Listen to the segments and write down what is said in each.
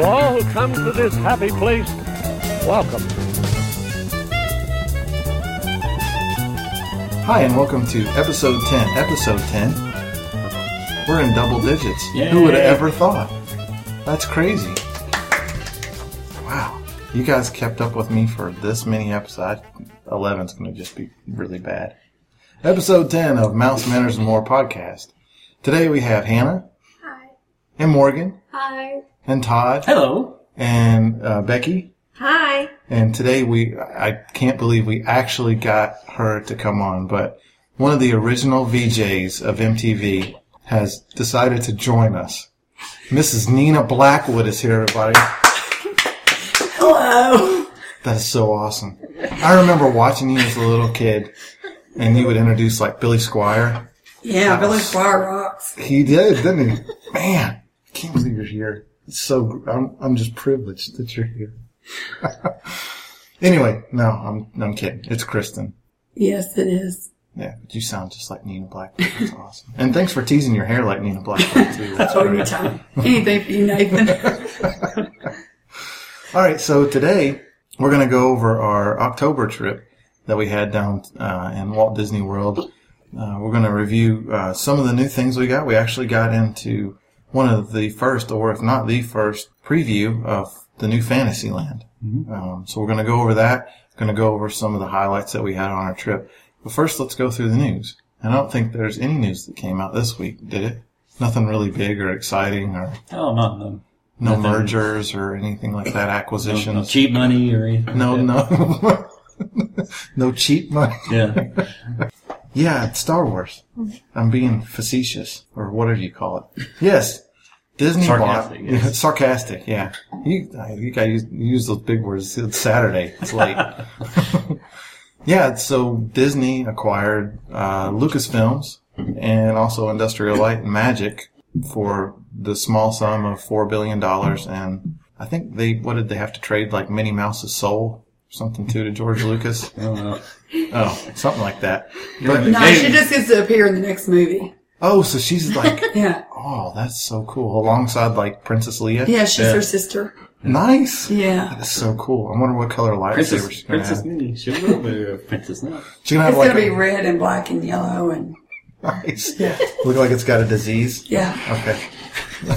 all who come to this happy place, welcome. Hi, and welcome to episode 10. Episode 10. We're in double digits. Yay. Who would have ever thought? That's crazy. Wow. You guys kept up with me for this many episodes. 11's going to just be really bad. Episode 10 of Mouse Manners and More podcast. Today we have Hannah. Hi. And Morgan. Hi. And Todd. Hello. And Becky. Hi. And today I can't believe we actually got her to come on, but one of the original VJs of MTV has decided to join us. Mrs. Nina Blackwood is here, everybody. Hello. That is so awesome. I remember watching you as a little kid, and you would introduce like Billy Squier. Yeah, Billy Squier rocks. He did, didn't he? Man, I can't believe you're here. It's so, I'm just privileged that you're here. Anyway, no, I'm kidding. It's Kristen. Yes, it is. Yeah, but you sound just like Nina Blackwood. That's awesome. And thanks for teasing your hair like Nina Blackwood, too. That's Oh, great. anytime. Anything for you, Nathan. All right, so today we're going to go over our October trip that we had down in Walt Disney World. We're going to review some of the new things we got. We actually got into one of the first, or if not the first, preview of the new Fantasyland. Mm-hmm. So we're going to go over that. We're going to go over some of the highlights that we had on our trip. But first, let's go through the news. And I don't think there's any news that came out this week, did it? Nothing really big or exciting, or No mergers or anything like that, acquisitions. No cheap money or anything. No. No cheap money. Yeah. Yeah, it's Star Wars. I'm being facetious, or whatever you call it. Yes, Disney Sarcastic, bought... yes. Sarcastic, yeah. You guys use those big words. It's Saturday. It's late. Yeah, so Disney acquired Lucasfilms and also Industrial Light and Magic for the small sum of $4 billion. And I think what did they have to trade, like Minnie Mouse's soul? Something to George Lucas? I don't know. Oh, something like that. But, No, she just gets to appear in the next movie. oh, so she's like, Yeah. oh, that's so cool. Alongside like Princess Leia? Yeah, she's Yeah. her sister. Nice. Yeah. That is so cool. I wonder what color lightsaber she's going to Princess have. Minnie. She will be a princess now. She's going to have It's like going to be red and black and yellow and... nice. Yeah. Look like it's got a disease. Yeah. Okay.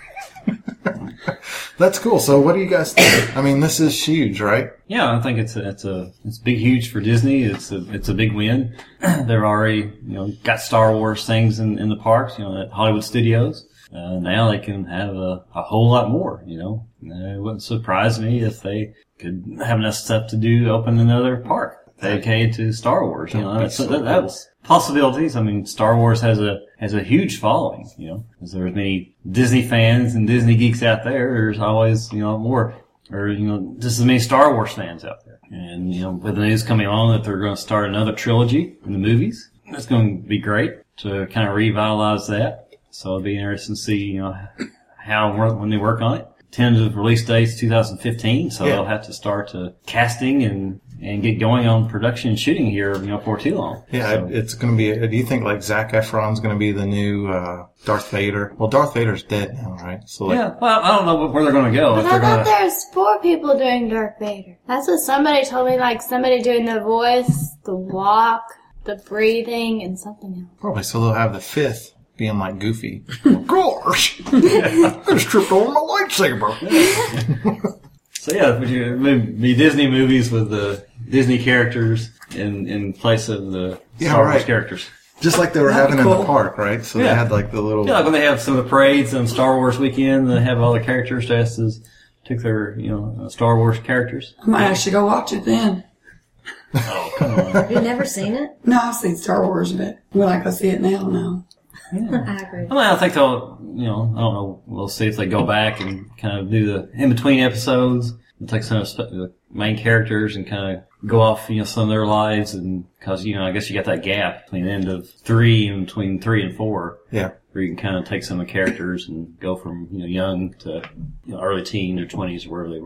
That's cool. So what do you guys think? I mean, this is huge, right? Yeah, I think it's big, huge for Disney. It's a big win. They're already, got Star Wars things in the parks, at Hollywood Studios. Now they can have a whole lot more, It wouldn't surprise me if they could have enough stuff to open another park dedicated to Star Wars. That's possibilities. I mean, Star Wars has a huge following, As there's many Disney fans and Disney geeks out there, there's always, more, or, just as many Star Wars fans out there. And, with the news coming on that they're going to start another trilogy in the movies, that's going to be great to kind of revitalize that. So it'll be interesting to see, when they work on it. Tentative release date's 2015, so they'll have to start casting and get going on production and shooting here, before too long. Yeah, So, it's going to be, do you think like Zac Efron's going to be the new, Darth Vader? Well, Darth Vader's dead now, right? So like, yeah, well, I don't know where they're going to go. But I thought there's 4 people doing Darth Vader. That's what somebody told me, like somebody doing the voice, the walk, the breathing, and something else. probably, so they'll have the 5th being like Goofy. Gosh! I just tripped over my lightsaber. So yeah, the Disney movies with the Disney characters in place of the Star Wars right. characters. Just like they were That'd having be in the cool. park, right? So they Yeah. had like the little... Yeah, like when they have some of the parades on Star Wars weekend, they have all the characters dressed as took their Star Wars characters. I might actually go watch it then. Oh, come on. Have you never seen it? No, I've seen Star Wars, but will I go see it now? No. I agree. I mean, I think they'll, I don't know, we'll see if they go back and kind of do the in-between episodes and take some of the main characters and kind of go off, some of their lives, and because, I guess you got that gap between the end of 3 and between 3 and 4. Yeah. Where you can kind of take some of the characters and go from, young to, early teen or 20s or wherever they were.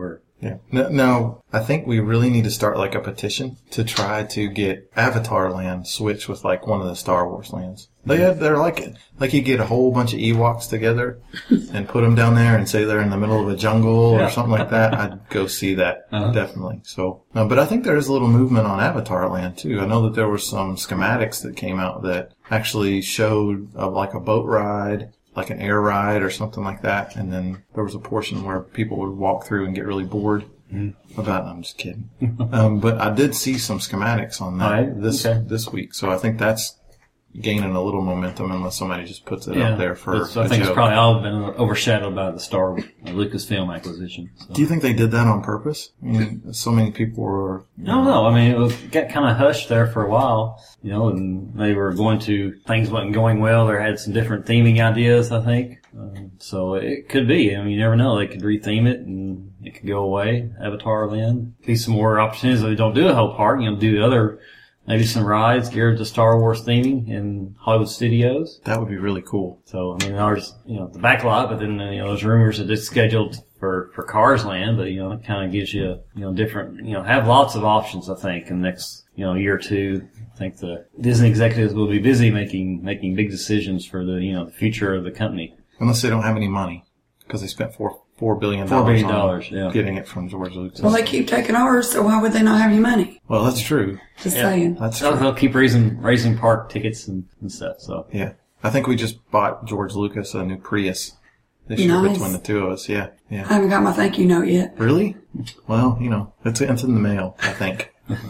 Yeah. No, I think we really need to start like a petition to try to get Avatar Land switched with like one of the Star Wars lands. They're like you get a whole bunch of Ewoks together and put them down there and say they're in the middle of a jungle or something like that. I'd go see that definitely. So, but I think there is a little movement on Avatar Land too. I know that there were some schematics that came out that actually showed like a boat ride, like an air ride or something like that. And then there was a portion where people would walk through and get really bored about it. I'm just kidding. But I did see some schematics on that this week. So I think that's gaining a little momentum unless somebody just puts it up there for I think it's probably all been overshadowed by the Lucasfilm acquisition. So. Do you think they did that on purpose? I mean, so many people were... I don't know. I mean, it got kind of hushed there for a while, and they were things wasn't going well. They had some different theming ideas, I think. So it could be. I mean, you never know. They could retheme it and it could go away. Avatar Land. Be some more opportunities that they don't do a whole park, do other... Maybe some rides geared to Star Wars theming in Hollywood Studios. That would be really cool. So, I mean, there's, the back lot, but then, there's rumors that it's scheduled for Cars Land, but, it kind of gives you, different, have lots of options, I think, in the next, year or two. I think the Disney executives will be busy making big decisions for the, the future of the company. Unless they don't have any money, because they spent $4 billion on getting it from George Lucas. Well, they keep taking ours, so why would they not have any money? Well, that's true. Just saying. That's true. They'll keep raising park tickets and stuff. So yeah, I think we just bought George Lucas a new Prius this year between the two of us. Yeah. I haven't got my thank you note yet. Really? Well, it's in the mail, I think.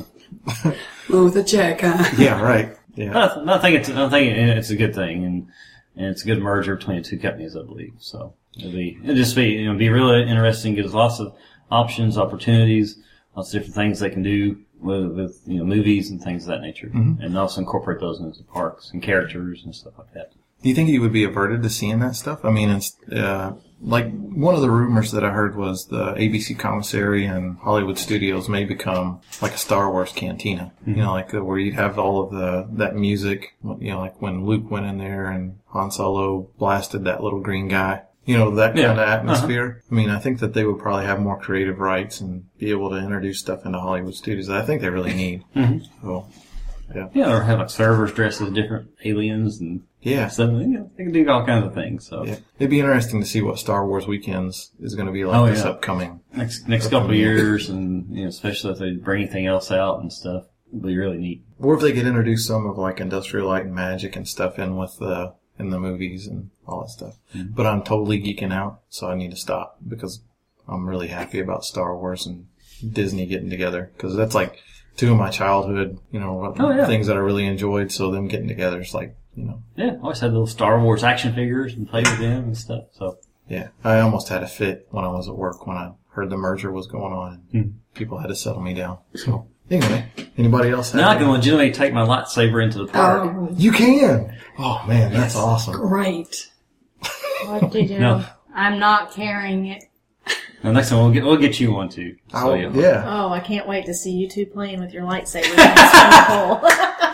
Well, with a check, huh? Yeah, right. Yeah. I think it's a good thing, and it's a good merger between the two companies, I believe. So. It'll just be, be really interesting. Gives lots of options, opportunities, lots of different things they can do with movies and things of that nature, and also incorporate those into the parks and characters and stuff like that. Do you think you would be averted to seeing that stuff? I mean, it's like one of the rumors that I heard was the ABC commissary and Hollywood Studios may become like a Star Wars cantina. Like where you'd have all of that music. Like when Luke went in there and Han Solo blasted that little green guy. That kind of atmosphere. I mean, I think that they would probably have more creative rights and be able to introduce stuff into Hollywood studios that I think they really need. So, yeah. Yeah, or have like servers dressed as different aliens and stuff. They can do all kinds of things. So yeah. It'd be interesting to see what Star Wars Weekends is going to be like this upcoming next couple of years, and especially if they bring anything else out and stuff. It'd be really neat. Or if they could introduce some of like Industrial Light and Magic and stuff in with in the movies and all that stuff. But I'm totally geeking out, so I need to stop because I'm really happy about Star Wars and Disney getting together because that's like two of my childhood, things that I really enjoyed. So them getting together is like, Yeah, I always had little Star Wars action figures and played with them and stuff. So yeah, I almost had a fit when I was at work when I heard the merger was going on and people had to settle me down. So anyway, anybody else? Now I can legitimately take my lightsaber into the park. Oh, you can. Oh man, that's awesome. Great. What to do? No. I'm not carrying it. Now, next time we'll get you one too. So, yeah. Oh, I can't wait to see you two playing with your lightsabers in the pool.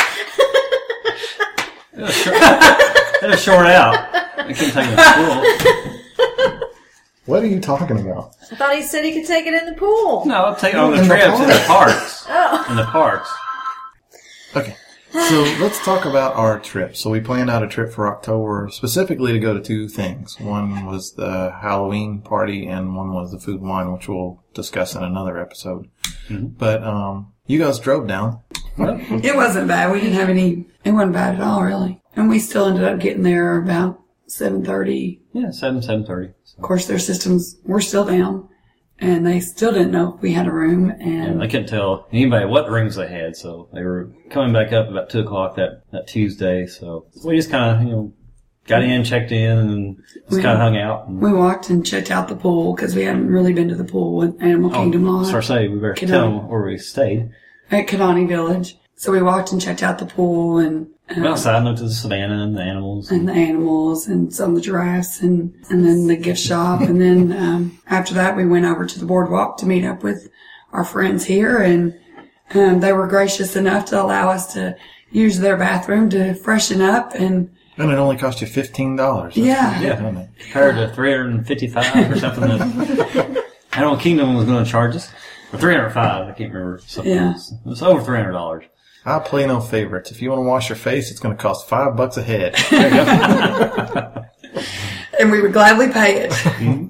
It'll short out. I can't take it to school. What are you talking about? I thought he said he could take it in the pool. No, I'll take it on the trips in the parks. Oh. In the parks. Okay. So let's talk about our trip. So we planned out a trip for October specifically to go to two things. One was the Halloween party and one was the Food and Wine, which we'll discuss in another episode. But you guys drove down. It wasn't bad. We didn't have it wasn't bad at all, really. And we still ended up getting there about 7:30. Yeah, 7:30. Of course, their systems were still down. And they still didn't know if we had a room. And they couldn't tell anybody what rooms they had, so they were coming back up about 2 o'clock that Tuesday. So we just kind of, got in, checked in, and just kind of hung out. We walked and checked out the pool because we hadn't really been to the pool at Animal Kingdom Lodge. Sorry, say we better tell them where we stayed. At Kadani Village. So we walked and checked out the pool and went outside and looked at the savannah and the animals. And some of the giraffes and then the gift shop. And then after that, we went over to the boardwalk to meet up with our friends here. And they were gracious enough to allow us to use their bathroom to freshen up. And it only cost you $15. Yeah. Compared to $355 or something to Animal Kingdom was going to charge us for $305. I can't remember. Something else. It was over $300. I'll play no favorites. If you want to wash your face, it's going to cost $5 a head. There you go. And we would gladly pay it.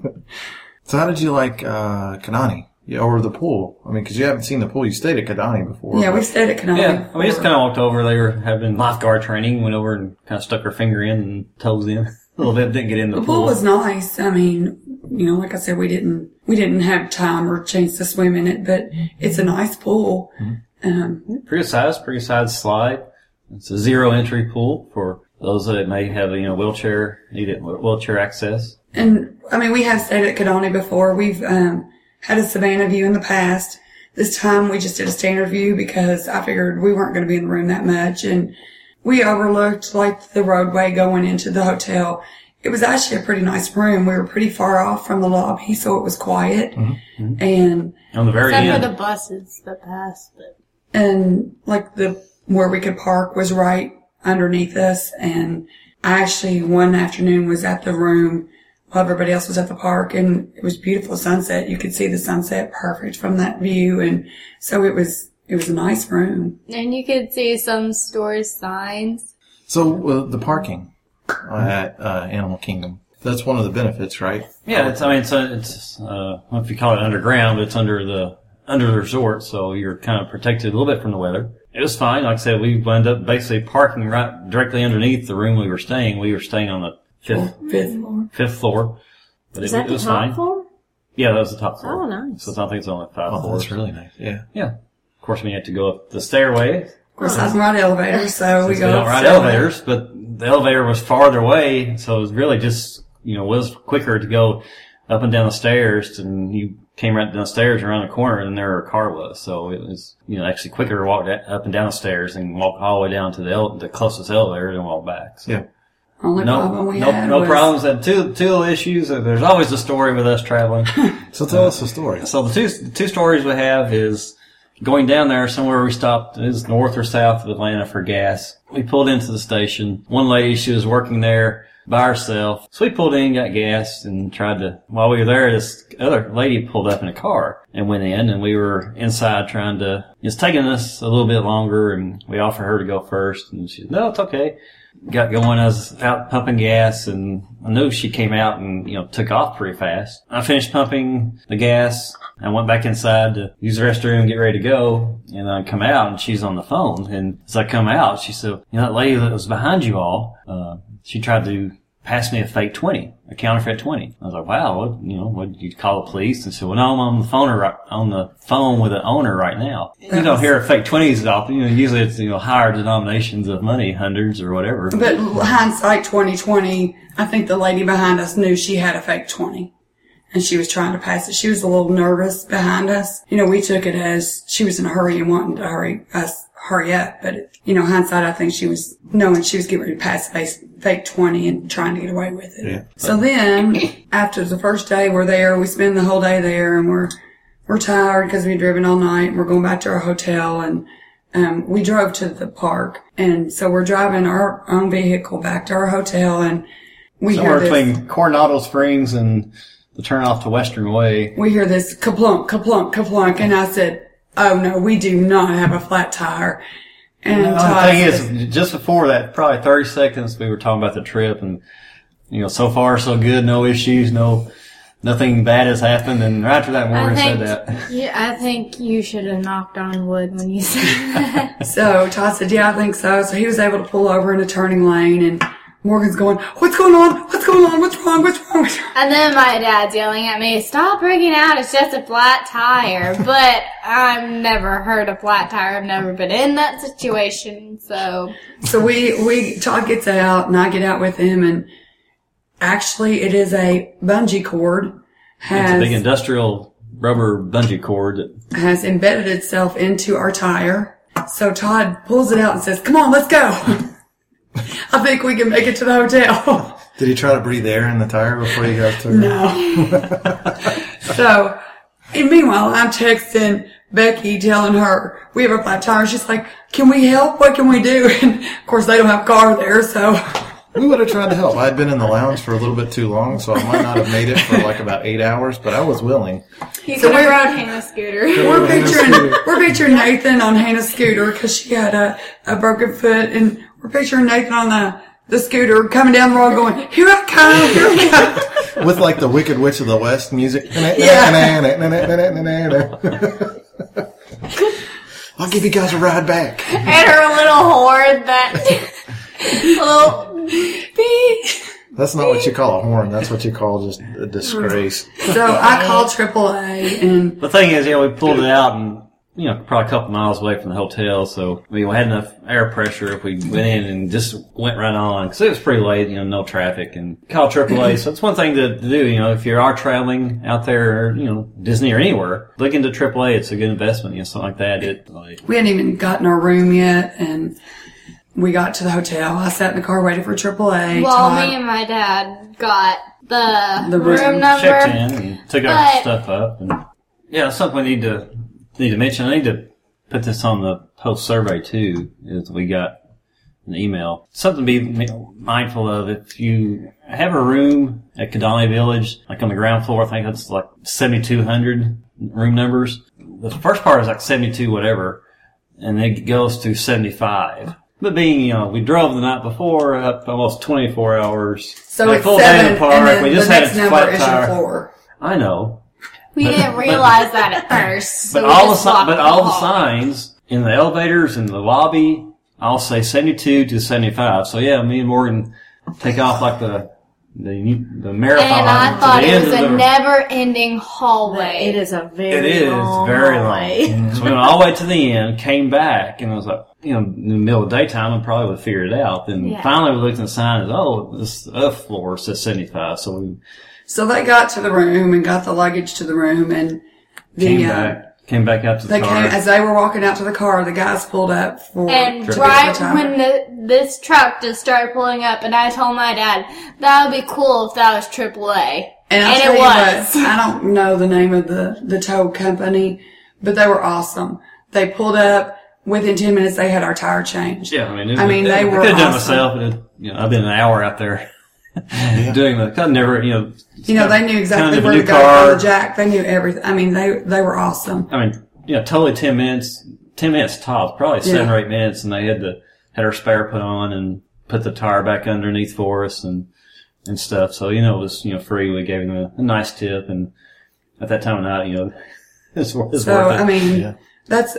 So how did you like Kidani? Or the pool? I mean, because you haven't seen the pool. You stayed at Kidani before. Yeah, we stayed at Kidani. Yeah, I mean, just kind of walked over. They were having lifeguard training. Went over and kind of stuck our finger in and toes in a little bit. Didn't get in the pool. The pool was nice. I mean, like I said, we didn't have time or chance to swim in it, but it's a nice pool. Pretty size slide. It's a 0 entry pool for those that may have need wheelchair access. And I mean, we have stayed at Kidani before. We've had a Savannah view in the past. This time we just did a standard view because I figured we weren't going to be in the room that much, and we overlooked like the roadway going into the hotel. It was actually a pretty nice room. We were pretty far off from the lobby, so it was quiet. Mm-hmm. And on the very end, except for the buses that passed. And like where we could park was right underneath us. And I actually one afternoon was at the room while everybody else was at the park, and it was beautiful sunset. You could see the sunset perfect from that view, and so it was a nice room. And you could see some store signs. So the parking at Animal Kingdom, that's one of the benefits, right? Yeah, it's I don't know if you call it underground, but it's under the resort, so you're kind of protected a little bit from the weather. It was fine. Like I said, we wound up basically parking right directly underneath the room we were staying. We were staying on the fifth floor. But Is that the top floor? Yeah, that was the top floor. Oh, nice. So I think it's only 5 Oh, floors. that's really nice. Yeah. Yeah. Of course, we had to go up the stairway. Of course, I don't ride elevators, so we We go don't up ride the elevators, but the elevator was farther away, so it was really just, was quicker to go up and down the stairs, and you came right down the stairs around the corner, and there our car was. So it was, actually quicker to walk up and down the stairs and walk all the way down to the closest elevator and walk back. So. Yeah. Only problem we had No was problems. Had two issues. There's always a story with us traveling. So tell us the story. So the two stories we have is going down there somewhere we stopped. It was north or south of Atlanta for gas. We pulled into the station. One lady, she was working there by herself. So we pulled in, got gas, and while we were there, this other lady pulled up in a car and went in, and we were inside it's taking us a little bit longer, and we offered her to go first, and she said, no, it's okay. Got going. I was out pumping gas, and I knew she came out and, took off pretty fast. I finished pumping the gas. I went back inside to use the restroom, get ready to go, and I come out, and she's on the phone. And as I come out, she said, that lady that was behind you all, she tried to pass me a fake 20, a counterfeit 20. I was like, wow, what did you call the police? And she said, well, no, I'm on the phone with the owner right now. You don't hear fake 20s often. Usually it's, higher denominations of money, hundreds or whatever. But hindsight 2020, I think the lady behind us knew she had a fake 20. And she was trying to pass it. She was a little nervous behind us. We took it as she was in a hurry and wanting to hurry up. But, hindsight, I think she was knowing she was getting ready to pass the fake 20 and trying to get away with it. Yeah. So then, after the first day we're there, we spend the whole day there, and we're tired because we've driven all night, and we're going back to our hotel, and we drove to the park. And so we're driving our own vehicle back to our hotel, and we somewhere hear this between Coronado Springs and the turn off to Western Way. We hear this kaplunk, kaplunk, kaplunk, and I said, oh no, we do not have a flat tire. And The Todd thing says, is, just before that, probably 30 seconds, we were talking about the trip, and so far so good, no issues, nothing bad has happened. And right after that, Morgan said that. Yeah, I think you should have knocked on wood when you said that. So Todd said, yeah, I think so. So he was able to pull over in a turning lane, and Morgan's going, what's going on? What's going on? What's wrong? What's wrong? What's wrong? And then my dad's yelling at me, stop freaking out, it's just a flat tire. But I've never heard a flat tire. I've never been in that situation, so. So Todd gets out, and I get out with him, and actually it is a bungee cord. It's a big industrial rubber bungee cord that has embedded itself into our tire. So Todd pulls it out and says, come on, let's go. I think we can make it to the hotel. Did he try to breathe air in the tire before you got to No. So, and meanwhile, I'm texting Becky telling her we have a flat tire. She's like, can we help? What can we do? And of course, they don't have a car there, so We would have tried to help. I had been in the lounge for a little bit too long, so I might not have made it for like about 8 hours, but I was willing. You could have rode Hannah's scooter. We're picturing Nathan on Hannah's scooter because she had a broken foot, and we're picturing Nathan on the scooter coming down the road going, here I come, here I come. With like the Wicked Witch of the West music. I'll give you guys a ride back. And her little horn that little beep. That's not what you call a horn. That's what you call just a disgrace. So I called AAA, and The thing is, we pulled it out and, probably a couple miles away from the hotel, so we had enough air pressure if we went in and just went right on, because it was pretty late, no traffic, and called AAA. So it's one thing to do, if you are traveling out there, or, Disney or anywhere, look into AAA. It's a good investment, something like that. we hadn't even gotten our room yet, and we got to the hotel. I sat in the car waiting for AAA. Well, Todd- me and my dad got the room. room number. Checked in and took our stuff up, and that's something we need to mention. I need to put this on the post survey too, is we got an email. Something to be mindful of. If you have a room at Kidani Village, like on the ground floor, I think that's like 7,200 room numbers. The first part is like 72 whatever, and it goes to 75. But being, we drove the night before up almost 24 hours. So it's full day in 7, the park. and then We just the had next a number flat is your tire. floor. I know. We didn't realize that at first. So But we all just the walked all the hall. signs in the elevators in the lobby, I'll say 72 to 75. So yeah, me and Morgan take off like the marathon. And I to thought the it end was of a the- never-ending hallway. It is a It very is long very hallway. long. So we went all the way to the end, came back, and I was like, in the middle of the daytime, I probably would have figured it out. Then Yeah. finally we looked at the sign and this floor says 75. So we So they got to the room and got the luggage to the room, and came back out to the They car. came as they were walking out to the car. The guys pulled up for And to right get the tire. when this truck just started pulling up, and I told my dad, that would be cool if that was AAA. And And tell it you was. what, I don't know the name of the tow company, but they were awesome. They pulled up within 10 minutes. They had our tire changed. Yeah, I mean, they were could have done awesome. myself. I've been an hour out there doing I never, You know, they knew exactly kind of a where new to go car. for the jack. They knew everything. I mean, they were awesome. I mean, totally 10 minutes tops, probably 7 Yeah. or 8 minutes, and they had our spare put on and put the tire back underneath for us and stuff. So, it was, free. We gave them a nice tip, and at that time of night, it's worth it. I mean, that's,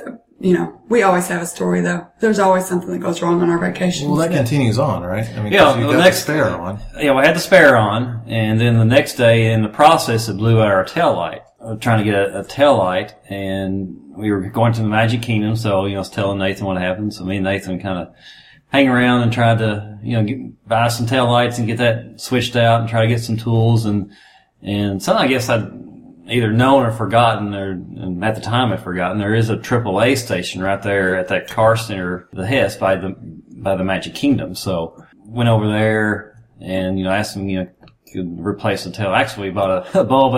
we always have a story though. There's always something that goes wrong on our vacations. Well, that continues on, right? I mean, Yeah, 'cause you the got next- the spare on. we had the spare on, and then the next day in the process, it blew out our tail light. Trying to get a tail light, and we were going to the Magic Kingdom, so, I was telling Nathan what happened. So me and Nathan kind of hang around and tried to, buy some tail lights and get that switched out and try to get some tools. And something I guess I'd either known or forgotten, and at the time I'd forgotten, there is a AAA station right there at that car center, the Hess, by the Magic Kingdom. So went over there and, asked them, could replace the tail. Actually, we bought a bulb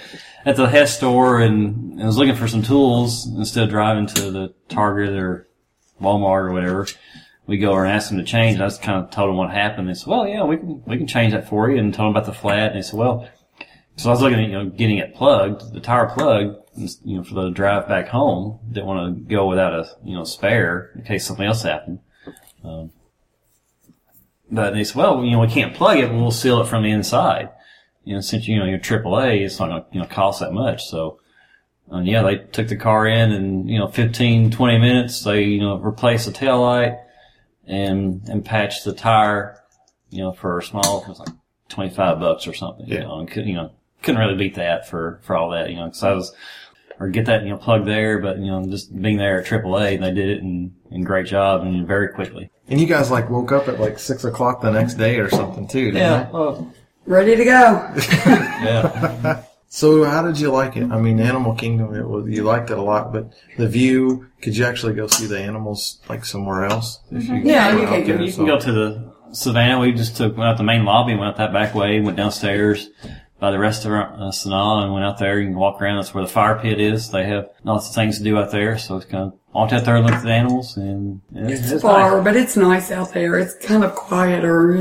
at the Hess store and was looking for some tools instead of driving to the Target or Walmart or whatever. We go over and ask them to change. And I just kind of told them what happened. They said, well, yeah, we can change that for you, and told them about the flat. And they said, well, so I was looking at, getting it plugged, the tire plugged, for the drive back home. Didn't want to go without a, spare in case something else happened. But they said, well, we can't plug it, but we'll seal it from the inside. Since, you're AAA, it's not going to, cost that much. So, they took the car in and, 15, 20 minutes, they, replaced the taillight and patched the tire, for a small, it was like $25 or something, and couldn't really beat that for all that, cause or get that, plugged there, but, just being there at AAA, they did it and great job and very quickly. And you guys woke up at 6 o'clock the next day or something too, didn't you? Well, Ready to go. yeah. So how did you like it? I mean, Animal Kingdom, you liked it a lot, but the view, could you actually go see the animals somewhere else? If you Yeah, went you out can. there, You so- can go to the Savannah. We just went out the main lobby, went out that back way, went downstairs by the restaurant, Sanaa, and went out there. You can walk around. That's where the fire pit is. They have lots of things to do out there. So it's kind of walked out there and looked at the animals, and it's Far, nice. but it's nice out there. It's kind of quieter, and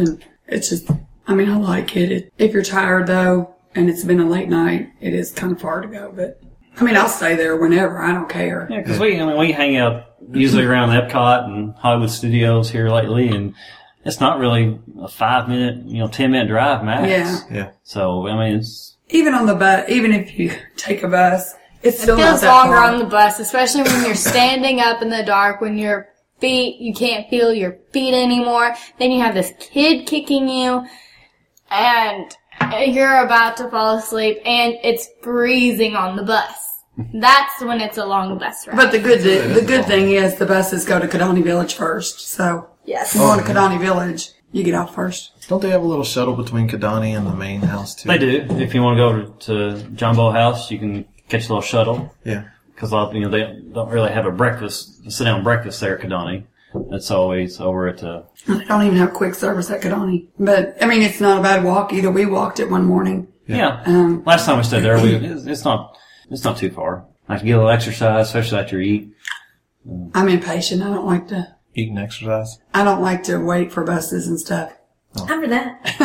It's just, I mean, I like it. If you're tired though, and it's been a late night, it is kind of far to go, but I mean, I'll stay there whenever. I don't care. Yeah, because we hang out usually around Epcot and Hollywood Studios here lately, and it's not really a 5-minute, 10-minute drive max. Yeah. So, I mean, it's... Even on the bus, even if you take a bus, it's still It not feels that longer far. on the bus, especially when you're standing up in the dark, when your feet, you can't feel your feet anymore. Then you have this kid kicking you, and you're about to fall asleep, and it's freezing on the bus. That's when it's a long bus ride. But the good thing is the buses go to Kidani Village first. So Yes. if you go to Kidani Village, you get off first. Don't they have a little shuttle between Kidani and the main house too? They do. If you want to go to Jumbo House, you can catch a little shuttle. Yeah. Because they don't really have a sit-down breakfast there at Kidani. That's always over at They don't even have quick service at Kidani. But, I mean, it's not a bad walk either. We walked it one morning. Yeah. Last time we stayed there, it's not too far. I can get a little exercise, especially after you eat. I'm impatient. I don't like to wait for buses and stuff. I'm for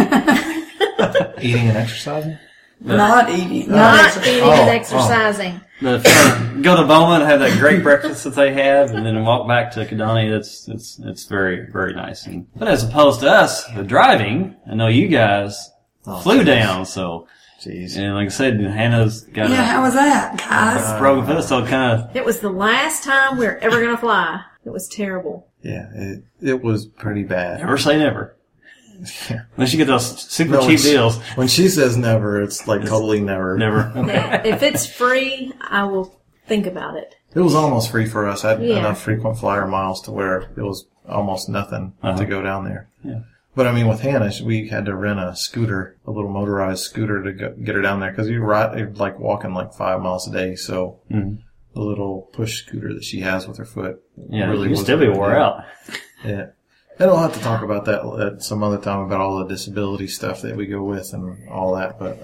that. Eating and exercising? Not eating. Not eating Oh, and exercising. Go to Bowman, have that great breakfast that they have, and then walk back to Kidani. It's very, very nice. But as opposed to us, the driving, I know you guys flew down, so. Jeez. And like I said, Hannah's got how was that, guys? broken foot, so kind of. It was the last time we were ever going to fly. It was terrible. Yeah, it was pretty bad. Never say never. Yeah. Unless you get those super No, cheap it's- deals. When she says never, it's like totally never. Never. Now, if it's free, I will think about it. It was almost free for us. I had Yeah. enough frequent flyer miles to where it was almost nothing to go down there. Yeah. But I mean, with Hannah, we had to rent a scooter, a little motorized scooter to get her down there because you're like walking like 5 miles a day. So the little push scooter that she has with her foot, Yeah, really you wasn't still be a big wore deal. out. Yeah. And we'll have to talk about that at some other time about all the disability stuff that we go with and all that. But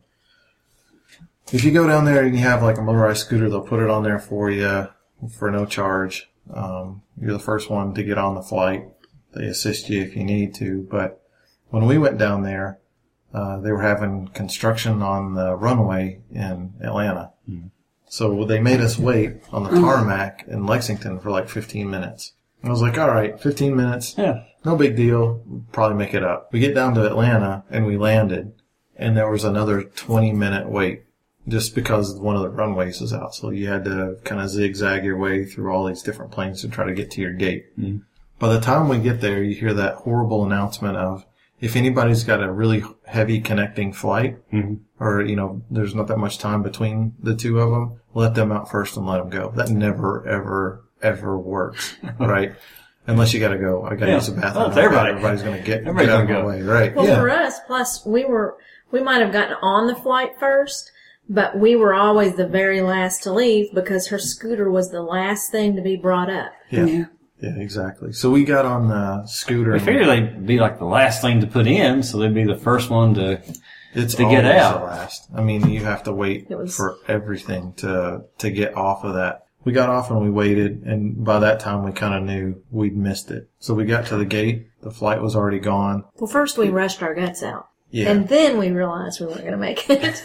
if you go down there and you have like a motorized scooter, they'll put it on there for you for no charge. You're the first one to get on the flight. They assist you if you need to. But when we went down there, they were having construction on the runway in Atlanta. So they made us wait on the tarmac in Lexington for like 15 minutes. I was like, all right, 15 minutes. Yeah. No big deal. Probably make it up. We get down to Atlanta and we landed and there was another 20-minute wait just because one of the runways was out. So you had to kind of zigzag your way through all these different planes to try to get to your gate. By the time we get there, you hear that horrible announcement of if anybody's got a really heavy connecting flight or, there's not that much time between the two of them, let them out first and let them go. That never, ever works, right? Unless you got to go. I got to use the bathroom. Well, it's everybody. Everybody's going to get Everybody's out of gonna the go. way, right? Well, yeah. for us, plus we might have gotten on the flight first, but we were always the very last to leave because her scooter was the last thing to be brought up. Yeah, exactly. So we got on the scooter. We figured they'd be like the last thing to put in, so they'd be the first one to It's to get always out. the last. I mean, you have to wait for everything to get off of that. We got off and we waited, and by that time we kind of knew we'd missed it. So we got to the gate. The flight was already gone. Well, first we rushed our guts out. Yeah. And then we realized we weren't going to make it.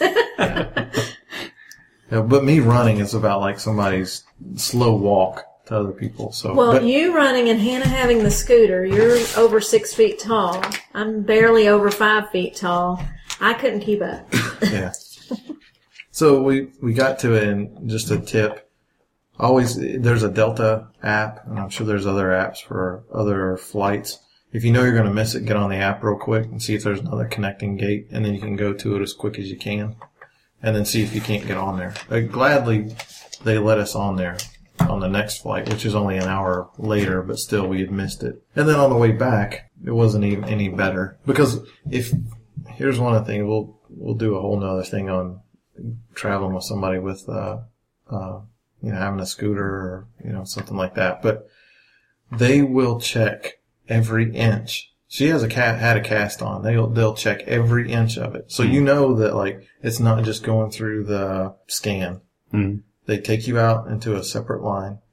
Yeah, but me running is about like somebody's slow walk to other people. So, Well, but, you running and Hannah having the scooter, you're over 6 feet tall. I'm barely over 5 feet tall. I couldn't keep up. yeah. So we got to it, and just a tip. Always, there's a Delta app, and I'm sure there's other apps for other flights. If you know you're going to miss it, get on the app real quick and see if there's another connecting gate, and then you can go to it as quick as you can, and then see if you can't get on there. Gladly, they let us on there on the next flight, which is only an hour later, but still we had missed it. And then on the way back, it wasn't even any better. Because here's one of the things, we'll do a whole nother thing on traveling with somebody with, having a scooter or, something like that. But they will check every inch. She has had a cast on. They'll check every inch of it. So you know that like, it's not just going through the scan. They take you out into a separate line.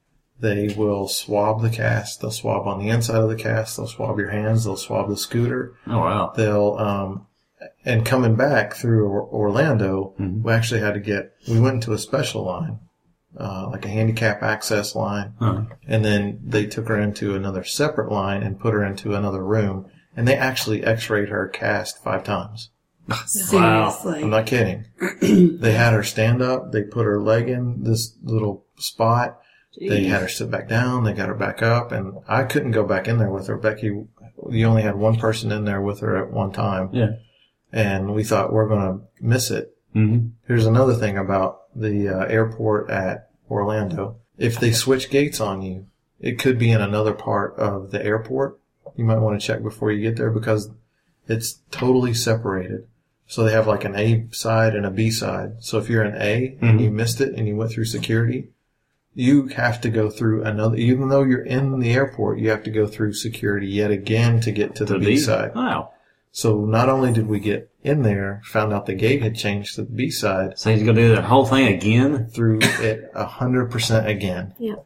They will swab the cast. They'll swab on the inside of the cast. They'll swab your hands. They'll swab the scooter. Oh, wow. They'll, and coming back through Orlando, we actually had to we went into a special line, like a handicap access line. And then they took her into another separate line and put her into another room. And they actually x-rayed her cast 5 times. Seriously. I'm not kidding. They had her stand up. They put her leg in this little spot. Jeez. They had her sit back down. They got her back up. And I couldn't go back in there with her. Becky, you only had one person in there with her at one time. Yeah. And we thought we're going to miss it. Mm-hmm. Here's another thing about the airport at Orlando. If they switch gates on you, it could be in another part of the airport. You might want to check before you get there because it's totally separated. So they have like an A side and a B side. So if you're an A and you missed it and you went through security, you have to go through another, even though you're in the airport, you have to go through security yet again to get to the B side. Wow. So not only did we get in there, found out the gate had changed to the B side. So he's going to do that whole thing again? Through it 100% again. Yeah.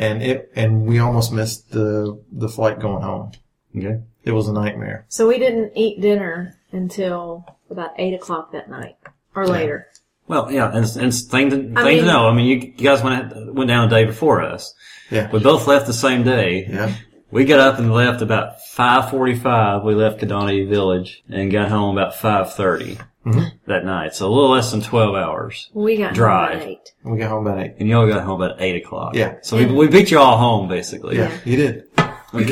And we almost missed the flight going home. Okay. It was a nightmare. So we didn't eat dinner until about 8 o'clock that night or later. Well, yeah, and thing to know. I mean, you guys went down a day before us. Yeah. We both left the same day. Yeah. We got up and left about 5:45. We left Kidani Village and got home about 5:30 that night. So a little less than 12 hours. We got drive. home about 8. We got home about 8. And y'all got home about 8 o'clock. Yeah. So we beat you all home, basically. Yeah, you did. You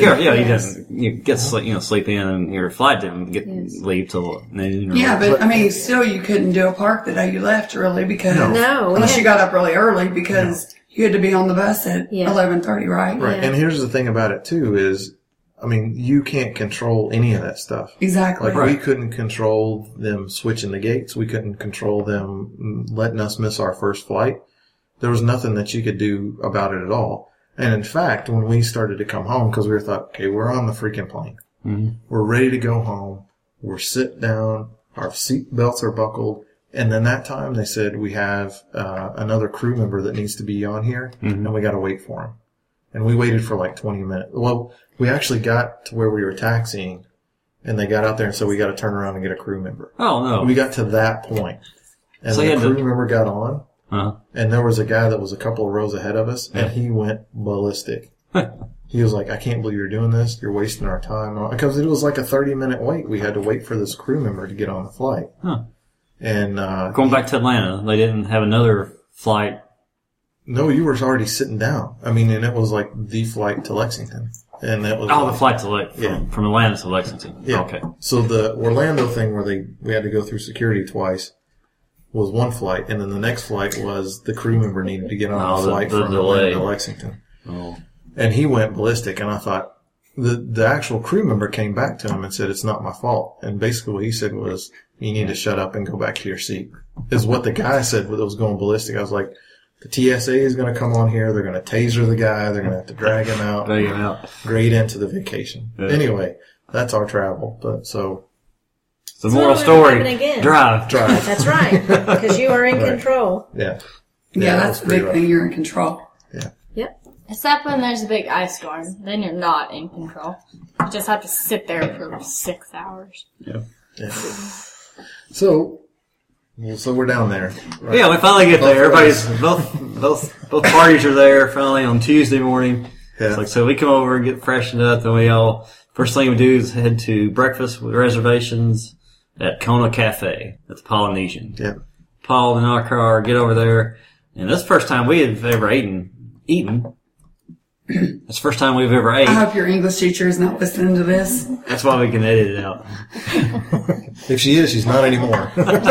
get sleep in, and your flight didn't leave till noon. Yeah, but I mean, still, you couldn't do a park the day you left, really, because No, unless you got up really early because you had to be on the bus at 11:30, right? Right. Yeah. And here's the thing about it too is, I mean, you can't control any of that stuff. Exactly. Like we couldn't control them switching the gates. We couldn't control them letting us miss our first flight. There was nothing that you could do about it at all. And in fact, when we started to come home, because we thought, okay, we're on the freaking plane. We're ready to go home. We're sit down. Our seat belts are buckled. And then that time they said we have another crew member that needs to be on here, and we got to wait for him. And we waited for like 20 minutes. Well, we actually got to where we were taxiing, and they got out there and said we got to turn around and get a crew member. Oh, no. We got to that point. And So the crew member got on. And there was a guy that was a couple of rows ahead of us, and he went ballistic. He was like, I can't believe you're doing this. You're wasting our time. Because it was like a 30-minute wait. We had to wait for this crew member to get on the flight. And going back to Atlanta, they didn't have another flight. No, you were already sitting down. I mean, and it was like the flight to Lexington. And that was the flight to from Atlanta to Lexington. Yeah. Okay. So the Orlando thing where we had to go through security twice was one flight, and then the next flight was the crew member needed to get on a flight from Atlanta to Lexington. Oh. And he went ballistic, and I thought, the actual crew member came back to him and said, it's not my fault. And basically what he said was, you need to shut up and go back to your seat. Is what the guy said that was going ballistic. I was like, the TSA is going to come on here, they're going to taser the guy, they're going to have to drag him out. Grade into the vacation. Yeah. Anyway, that's our travel. But so... The moral story, drive. That's right, because you are in control. Yeah. Yeah, that's the big thing. You're in control. Yeah. Yep. Except when there's a big ice storm. Then you're not in control. You just have to sit there for 6 hours. Yeah. So we're down there. Right? Yeah, we finally get there. Everybody's, both parties are there finally on Tuesday morning. Yeah. So we come over and get freshened up, and first thing we do is head to breakfast with reservations at Kona Cafe. That's Polynesian. Yeah. Paul and our car get over there, and that's the first time we have ever eaten. That's the first time we've ever ate. I hope your English teacher is not listening to this. That's why we can edit it out. If she is, she's not anymore.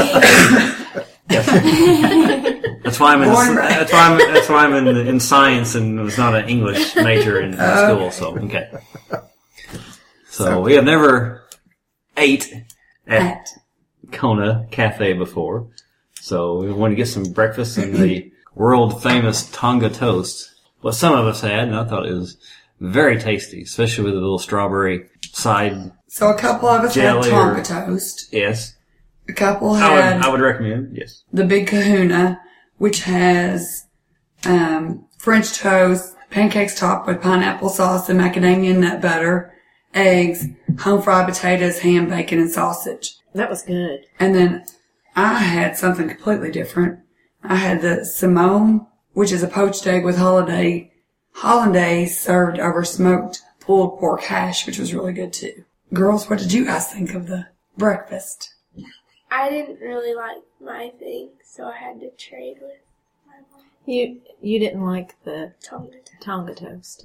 That's why I'm in science and was not an English major in school. So okay. So we have never ate at Kona Cafe before. So we want to get some breakfast and the world famous Tonga toast. What some of us had, and I thought it was very tasty, especially with a little strawberry side. So a couple of us had Tonga toast. Yes. A couple had. I would recommend. Yes. The Big Kahuna, which has French toast pancakes topped with pineapple sauce and macadamia nut butter, eggs, home fried potatoes, ham, bacon, and sausage. That was good. And then I had something completely different. I had the Simone, which is a poached egg with hollandaise served over smoked pulled pork hash, which was really good too. Girls, what did you guys think of the breakfast? I didn't really like my thing, so I had to trade with my mom. You didn't like the Tonga toast.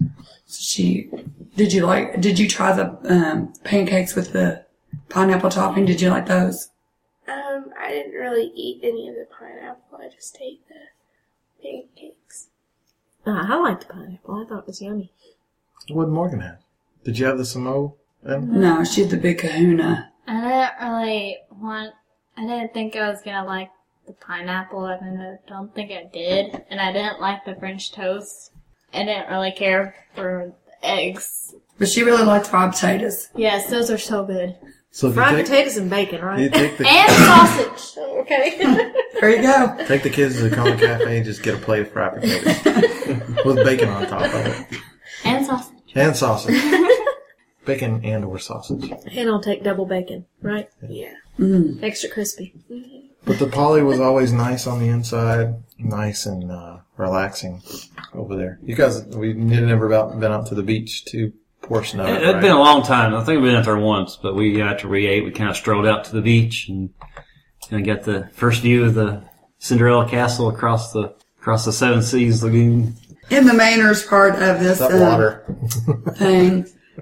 Did you try the pancakes with the pineapple topping? Did you like those? I didn't really eat any of the pineapple. I just ate the pancakes. I liked the pineapple. I thought it was yummy. What did Morgan have? Did you have the Samoa? No, she had the big kahuna. I didn't think I was gonna like the pineapple. I don't think I did. And I didn't like the French toast. I didn't really care for the eggs. But she really liked fried potatoes. Yes, those are so good. So fried potatoes and bacon, right? And sausage. Okay. There you go. Take the kids to the Kona Cafe and just get a plate of fried potatoes with bacon on top of it. And sausage. And sausage. Bacon and or sausage. And I'll take double bacon, right? Yeah. Mm. Extra crispy. But the Polly was always nice on the inside. Nice and relaxing over there. You guys, we never been out to the beach to portion of it, It's been a long time. I think we've been out there once, but after we ate, we kind of strolled out to the beach and got the first view of the Cinderella Castle across the Seven Seas Lagoon. In the manners part of this That water. thing,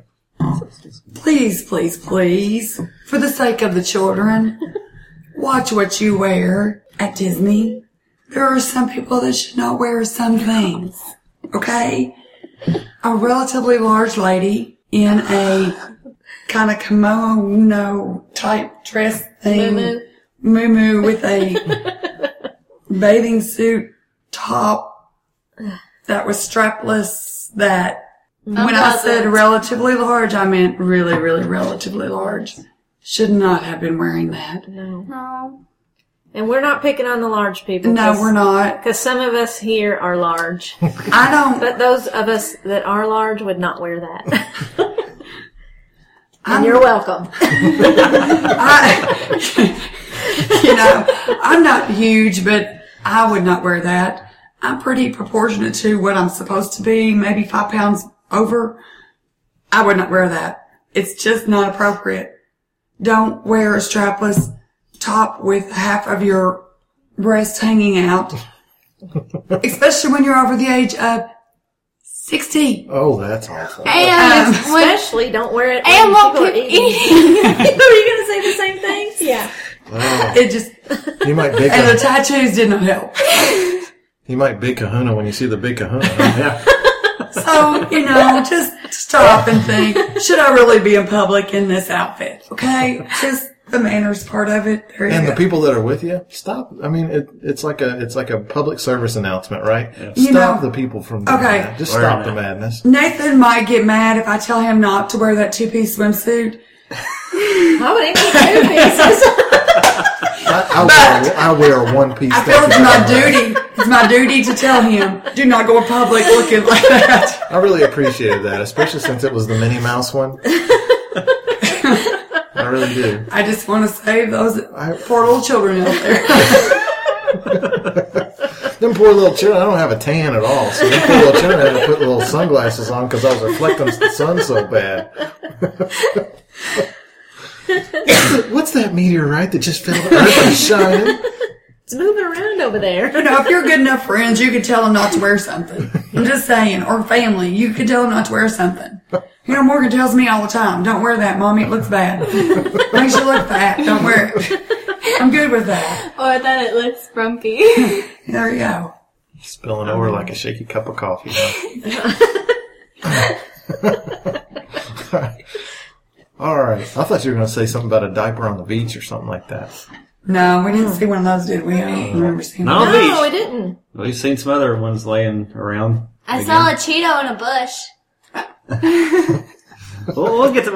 please, please, please, for the sake of the children, watch what you wear at Disney. There are some people that should not wear some things, okay? A relatively large lady in a kind of kimono type dress thing, muumuu with a bathing suit top that was strapless, that when I said relatively large, I meant really, really relatively large. Should not have been wearing that. No. And we're not picking on the large people. No, we're not. Because some of us here are large. I don't. But those of us that are large would not wear that. And you're welcome. I'm not huge, but I would not wear that. I'm pretty proportionate to what I'm supposed to be, maybe 5 pounds over. I would not wear that. It's just not appropriate. Don't wear a strapless top with half of your breast hanging out. Especially when you're over the age of 60. Oh, that's awful. And Especially don't wear it and when won't people are keep eating. eating. Are you going to say the same thing? Yeah. Oh, It just, you might big and the tattoos did not help. You might big kahuna when you see the big kahuna. Yeah. So, just stop and think, should I really be in public in this outfit? Okay? Just the manners part of it. There you And go. the people that are with you, stop. I mean, it's like a public service announcement, right? You Stop know- the people from doing Okay. that. Just Wear stop it the now. madness. Nathan might get mad if I tell him not to wear that 2-piece swimsuit. I would even 2 pieces. I wear a one-piece. I feel it's my duty. It's my duty to tell him, do not go in public looking like that. I really appreciated that, especially since it was the Minnie Mouse one. I really do. I just want to save those poor little children out there. Them poor little children, I don't have a tan at all, so them poor little children had to put little sunglasses on because I was reflecting the sun so bad. What's that meteorite that just fell? Everybody's shining. It's moving around over there. If you're good enough friends, you could tell them not to wear something. I'm just saying. Or family, you could tell them not to wear something. Morgan tells me all the time, don't wear that, Mommy, it looks bad. Makes you look fat, don't wear it. I'm good with that. Or that it looks frumpy. There you go. Spilling over like a shaky cup of coffee. All right. I thought you were going to say something about a diaper on the beach or something like that. No, we didn't see one of those, did we? I don't remember seeing No. one. On the No, beach. we didn't. We've seen some other ones laying around. I saw a Cheeto in a bush. We'll get to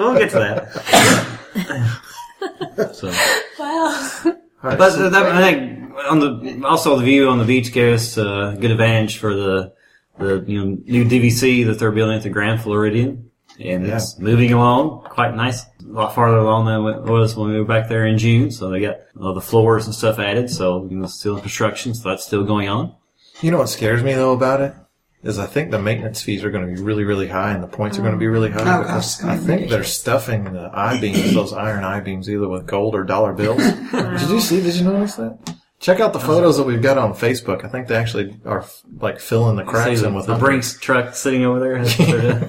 that. So, Wow. All right. but So, I think also the view on the beach gives us a good advantage for the the new DVC that they're building at the Grand Floridian, and it's moving along quite nice. A lot farther along than it was when we were back there in June. So they got all the floors and stuff added. So still in construction, so that's still going on. You know what scares me though about it is I think the maintenance fees are going to be really, really high, and the points are going to be really high. Oh, because gosh, I think they're stuffing the I-beams, those iron I-beams, either with gold or dollar bills. Did you notice that? Check out the photos that we've got on Facebook. I think they actually are like filling the cracks in with the Brinks truck sitting over there. That's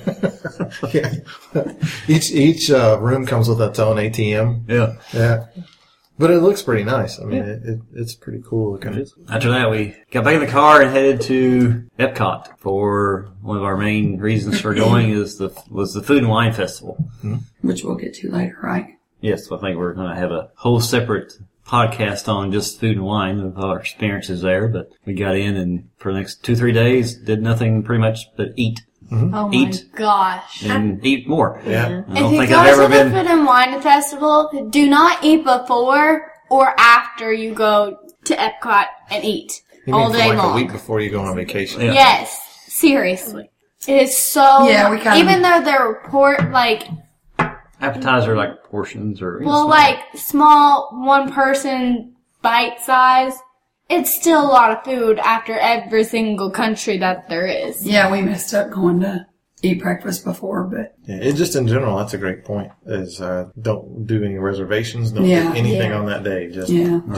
what they're doing. Yeah. Each room comes with its own ATM. Yeah. But it looks pretty nice. I mean, it's pretty cool looking. After that, we got back in the car and headed to Epcot for one of our main reasons for going was the Food and Wine Festival. Which we'll get to later, right? Yes, I think we're going to have a whole separate podcast on just food and wine of our experiences there. But we got in and for the next 2-3 days did nothing pretty much but eat. Oh my gosh. And eat more. Yeah. I don't If you think go I've ever to the been. Food and Wine Festival, do not eat before or after you go to Epcot and eat You all mean day for like long. a week before you go on vacation? Yeah. Yes, seriously. It is so. Yeah, we kinda- even though they report like Appetizer like portions or like small one person bite size, it's still a lot of food after every single country that there is. Yeah, we messed up going to eat breakfast before, but Yeah, it just in general, that's a great point. Is don't do any reservations, don't do anything on that day. Just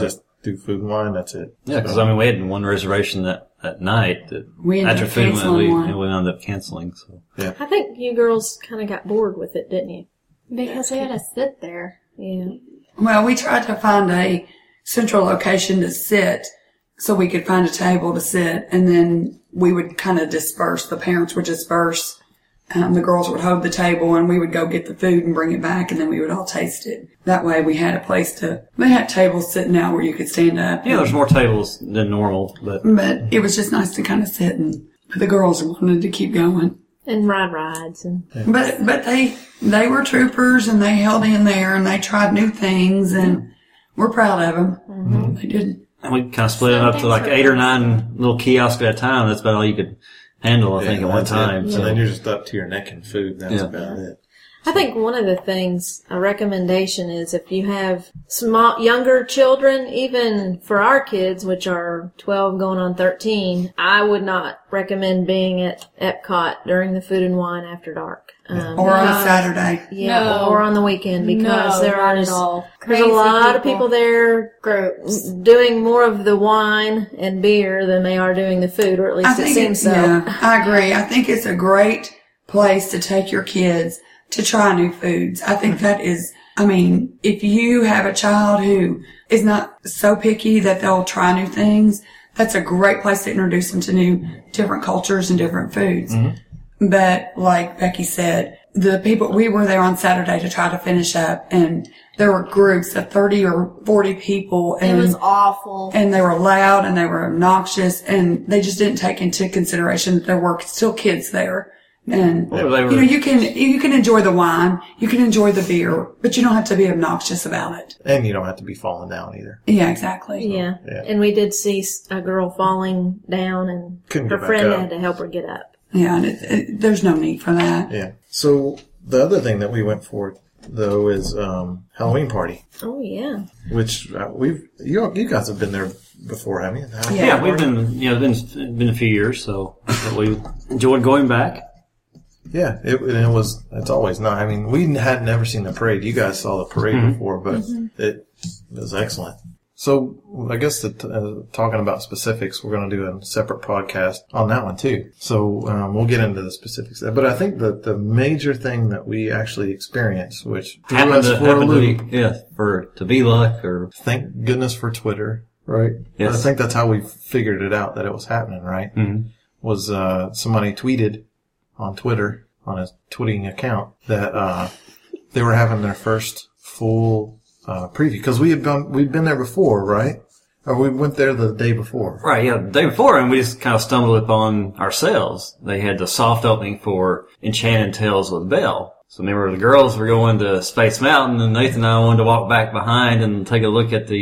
do food and wine. That's it. Yeah, because I mean we had one reservation that night that we ended after up food canceling one. we ended up canceling. So I think you girls kind of got bored with it, didn't you? Because they had to sit there. Yeah. Well, we tried to find a central location to sit so we could find a table to sit, and then we would kind of disperse. The parents would disperse. The girls would hold the table, and we would go get the food and bring it back, and then we would all taste it. That way we had a place they had tables sitting out where you could stand up. yeah, there's more tables than normal, but But it was just nice to kind of sit, and the girls wanted to keep going. And rides and But they were troopers, and they held in there, and they tried new things, and we're proud of them. Mm-hmm. They did. we kind of split it up to like 8 or 9 little kiosks at a time. That's about all you could handle, I think, at one that's time. it. So And then you're just up to your neck in food. That's about it. I think one of the things, a recommendation is if you have younger children, even for our kids, which are 12 going on 13, I would not recommend being at Epcot during the Food and Wine after dark. Or on a Saturday. Yeah, No. or on the weekend because No, there not are at all. there's a Crazy lot of people there Groups. doing more of the wine and beer than they are doing the food, or at least it seems so. Yeah, I agree. I think it's a great place to take your kids to try new foods. I think that is, I mean, if you have a child who is not so picky that they'll try new things, that's a great place to introduce them to different cultures and different foods. Mm-hmm. But like Becky said, we were there on Saturday to try to finish up, and there were groups of 30 or 40 people, and It was awful. and they were loud and they were obnoxious, and they just didn't take into consideration that there were still kids there. And you can enjoy the wine, you can enjoy the beer, but you don't have to be obnoxious about it. And you don't have to be falling down either. Yeah, exactly. Yeah. And we did see a girl falling down, and Couldn't her get back friend up. had to help her get up. Yeah, and there's no need for that. Yeah. So the other thing that we went for though is Halloween party, Oh yeah. which you guys have been there before, haven't you? yeah, we've been a few years, so we enjoyed going back. Yeah, it's always not. I mean, we had never seen the parade. You guys saw the parade before, but it was excellent. So I guess talking about specifics, we're going to do a separate podcast on that one too. So we'll get into the specifics there. But I think that the major thing that we actually experienced, which threw us for a loop, to be luck, or thank goodness for Twitter, right? Yes. I think that's how we figured it out that it was happening, right? Mm-hmm. Was somebody tweeted on Twitter, on his tweeting account, that they were having their first full preview, because we'd been there before, right? Or we went there the day before. Right, yeah, the day before, and we just kind of stumbled upon ourselves. They had the soft opening for Enchanted Tales with Belle. So remember, the girls were going to Space Mountain, and Nathan and I wanted to walk back behind and take a look at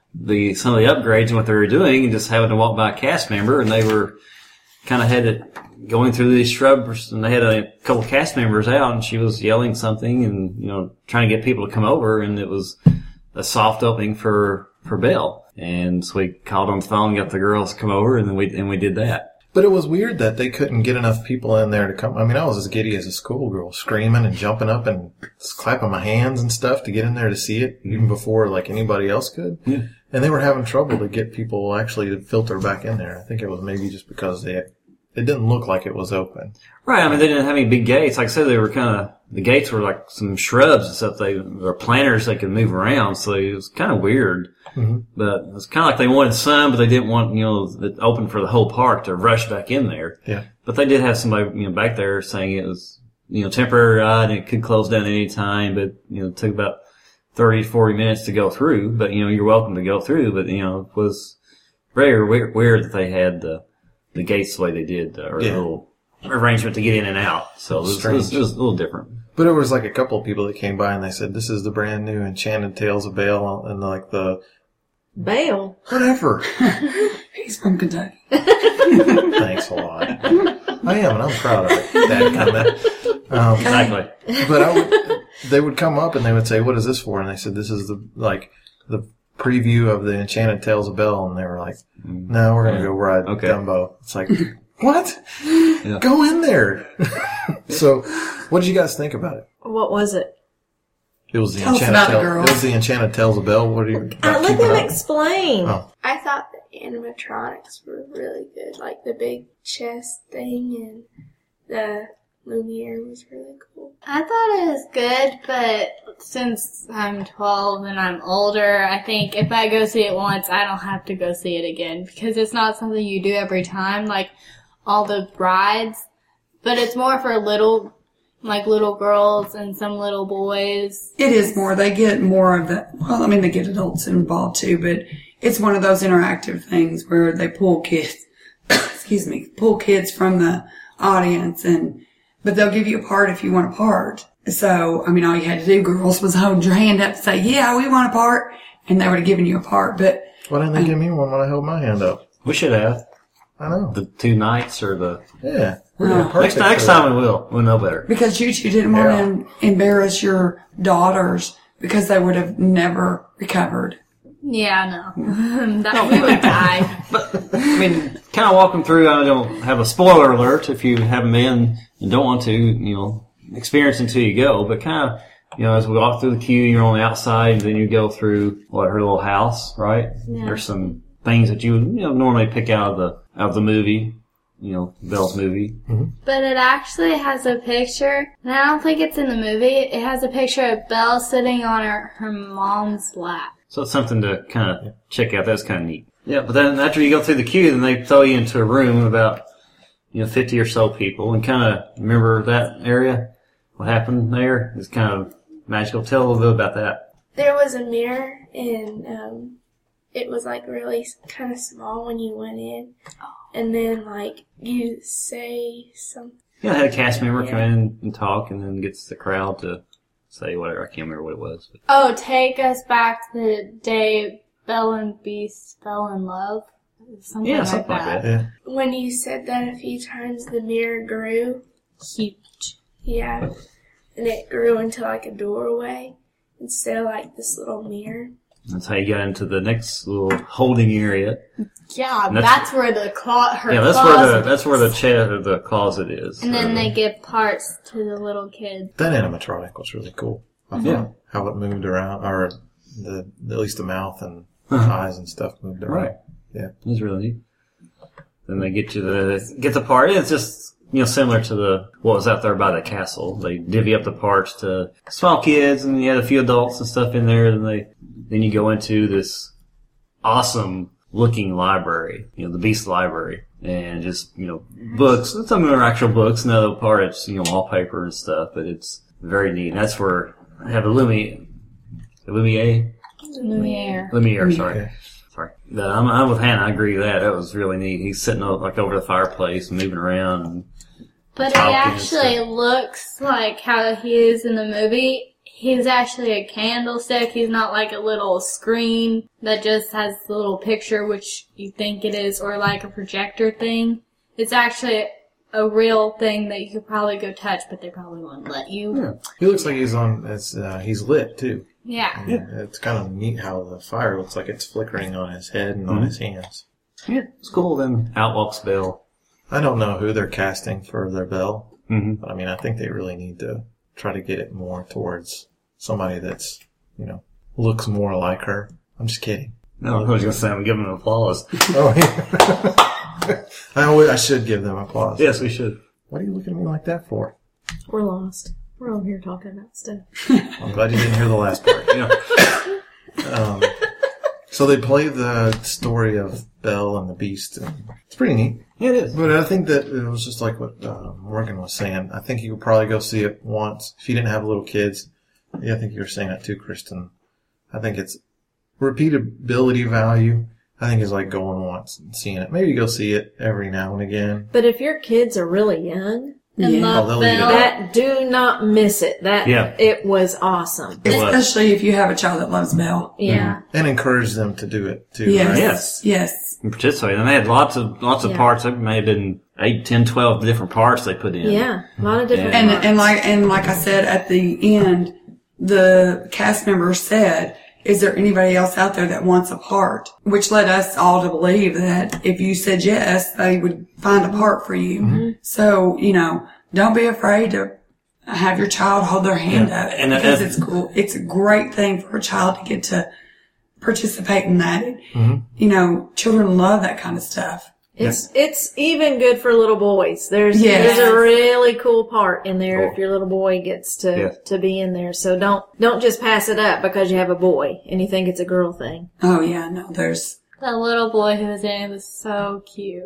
some of the upgrades and what they were doing, and just having to walk by a cast member, and they were kind of had it going through these shrubs, and they had a couple of cast members out, and she was yelling something and, trying to get people to come over, and it was a soft opening for Belle. And so we called on the phone, got the girls to come over, and then we did that. But it was weird that they couldn't get enough people in there to come. I mean, I was as giddy as a schoolgirl, screaming and jumping up and clapping my hands and stuff to get in there to see it, even before like anybody else could. Yeah. And they were having trouble to get people actually to filter back in there. I think it was maybe just because it didn't look like it was open. Right. I mean, they didn't have any big gates. Like I said, they were the gates were like some shrubs and stuff. Or planters they could move around. So it was kind of weird. Mm-hmm. But it was kind of like they wanted some, but they didn't want, it open for the whole park to rush back in there. Yeah. But they did have somebody, back there saying it was, temporary ride and it could close down at any time, but, it took about 30, 40 minutes to go through. But, you're welcome to go through. But, it was very weird that they had the gates the way they did, or the little arrangement to get in and out. So it was a little different. But it was like a couple of people that came by and they said, "This is the brand new Enchanted Tales of Belle," and like the Bale. whatever. He's from Kentucky. Thanks a lot. I am, and I'm proud of it. That kind of. Exactly. But they would come up and they would say, "What is this for?" And they said, "This is the preview of the Enchanted Tales of Belle." And they were like, "No, we're going to go ride Dumbo." It's like, what? Yeah. Go in there. So, what did you guys think about it? What was it? It was the Enchanted Tales of Belle. What do you? Let them explain. Oh. I thought the animatronics were really good, like the big chest thing and the Lumiere was really cool. I thought it was good, but since I'm 12 and I'm older, I think if I go see it once, I don't have to go see it again because it's not something you do every time, like all the rides, but it's more for little girls and some little boys. It is more. They get more of the, well, I mean, they get adults involved too, but it's one of those interactive things where they pull kids, pull kids from the audience but they'll give you a part if you want a part. So, I mean, all you had to do, girls, was hold your hand up and say, "Yeah, we want a part," and they would have given you a part. But why didn't they give me one when I held my hand up? We should have. I know. The 2 nights or the... Yeah. Next time we will. We'll know better. Because you two didn't want to embarrass your daughters because they would have never recovered. Yeah, no. That we would die. But, I mean, kind of walk them through. I don't have a spoiler alert if you haven't been and don't want to, experience until you go. But kind of, as we walk through the queue, you're on the outside, and then you go through, her little house, right? Yeah. There's some things that you would, normally pick out of the movie, Belle's movie. Mm-hmm. But it actually has a picture, and I don't think it's in the movie. It has a picture of Belle sitting on her mom's lap. So it's something to kind of check out. That's kind of neat. Yeah, but then after you go through the queue, then they throw you into a room with about, 50 or so people, and kind of remember that area? What happened there? It's kind of magical. Tell a little bit about that. There was a mirror, and it was like really kind of small when you went in, and then like you say something. Yeah, I had a cast member come in and talk, and then gets the crowd to say whatever. I can't remember what it was. But. Oh, take us back to the day Belle and Beast fell in love. Something like that. Yeah. When you said that a few times, the mirror grew. Huge. Yeah. And it grew into like a doorway instead of like this little mirror. That's how you got into the next little holding area. Yeah, that's where the closet. Yeah, that's where the chair or the closet is. And then they give parts to the little kids. That animatronic was really cool. I thought how it moved around, or at least the mouth and eyes and stuff moved around. Right. Yeah, it was really neat. Then they get the part. It's just similar to what was out there by the castle. They divvy up the parts to small kids, and you had a few adults and stuff in there. And then you go into this awesome looking library, the Beast Library, and just books. Some of them are actual books, and the other part it's wallpaper and stuff. But it's very neat. And that's where I have a Lumiere. Sorry. Okay. Sorry. I'm with Hannah. I agree with that. That was really neat. He's sitting over the fireplace and moving around. And but he actually looks like how he is in the movie. He's actually a candlestick. He's not like a little screen that just has the little picture, which you think it is, or like a projector thing. It's actually a real thing that you could probably go touch, but they probably won't let you. Yeah. He looks like he's he's lit too. Yeah. It's kind of neat how the fire looks like it's flickering on his head and on his hands. Yeah, it's cool. Then out walks Belle. I don't know who they're casting for their Belle, Mm-hmm. but I think they really need to try to get it more towards somebody that's, looks more like her. I'm just kidding. No, I was going to say I'm giving them applause. Oh, I should give them applause. Yes, we should. What are you looking at me like that for? We're lost. We're over here talking about stuff. I'm glad you didn't hear the last part. Yeah. So they play the story of Belle and the Beast. And it's pretty neat. Yeah, it is. But I think that it was just like what Morgan was saying. I think you could probably go see it once. If you didn't have little kids, I think you were saying that too, Kristen. I think it's repeatability value. I think it's like going once and seeing it. Maybe go see it every now and again. But if your kids are really young, And love they'll eat it Belle. do not miss it. It was awesome. Especially if you have a child that loves Belle. Yeah. And encourage them to do it too. Yes. Right? Yes. Yes. And participate. And they had lots of Yeah. parts. There may have been 8, 10, 12 different parts they put in. Yeah. A lot of different And parts. and like I said at the end, the cast members said, "Is there anybody else out there that wants a part?" Which led us all to believe that if you said yes, they would find a part for you. Mm-hmm. So don't be afraid to have your child hold their hand up And because it's cool. It's a great thing for a child to get to participate in that. Children love that kind of stuff. It's even good for little boys. There's Yes. a really cool part in there if your little boy gets to be in there. So don't just pass it up because you have a boy and you think it's a girl thing. Oh yeah, no, there's The little boy who was in it was so cute.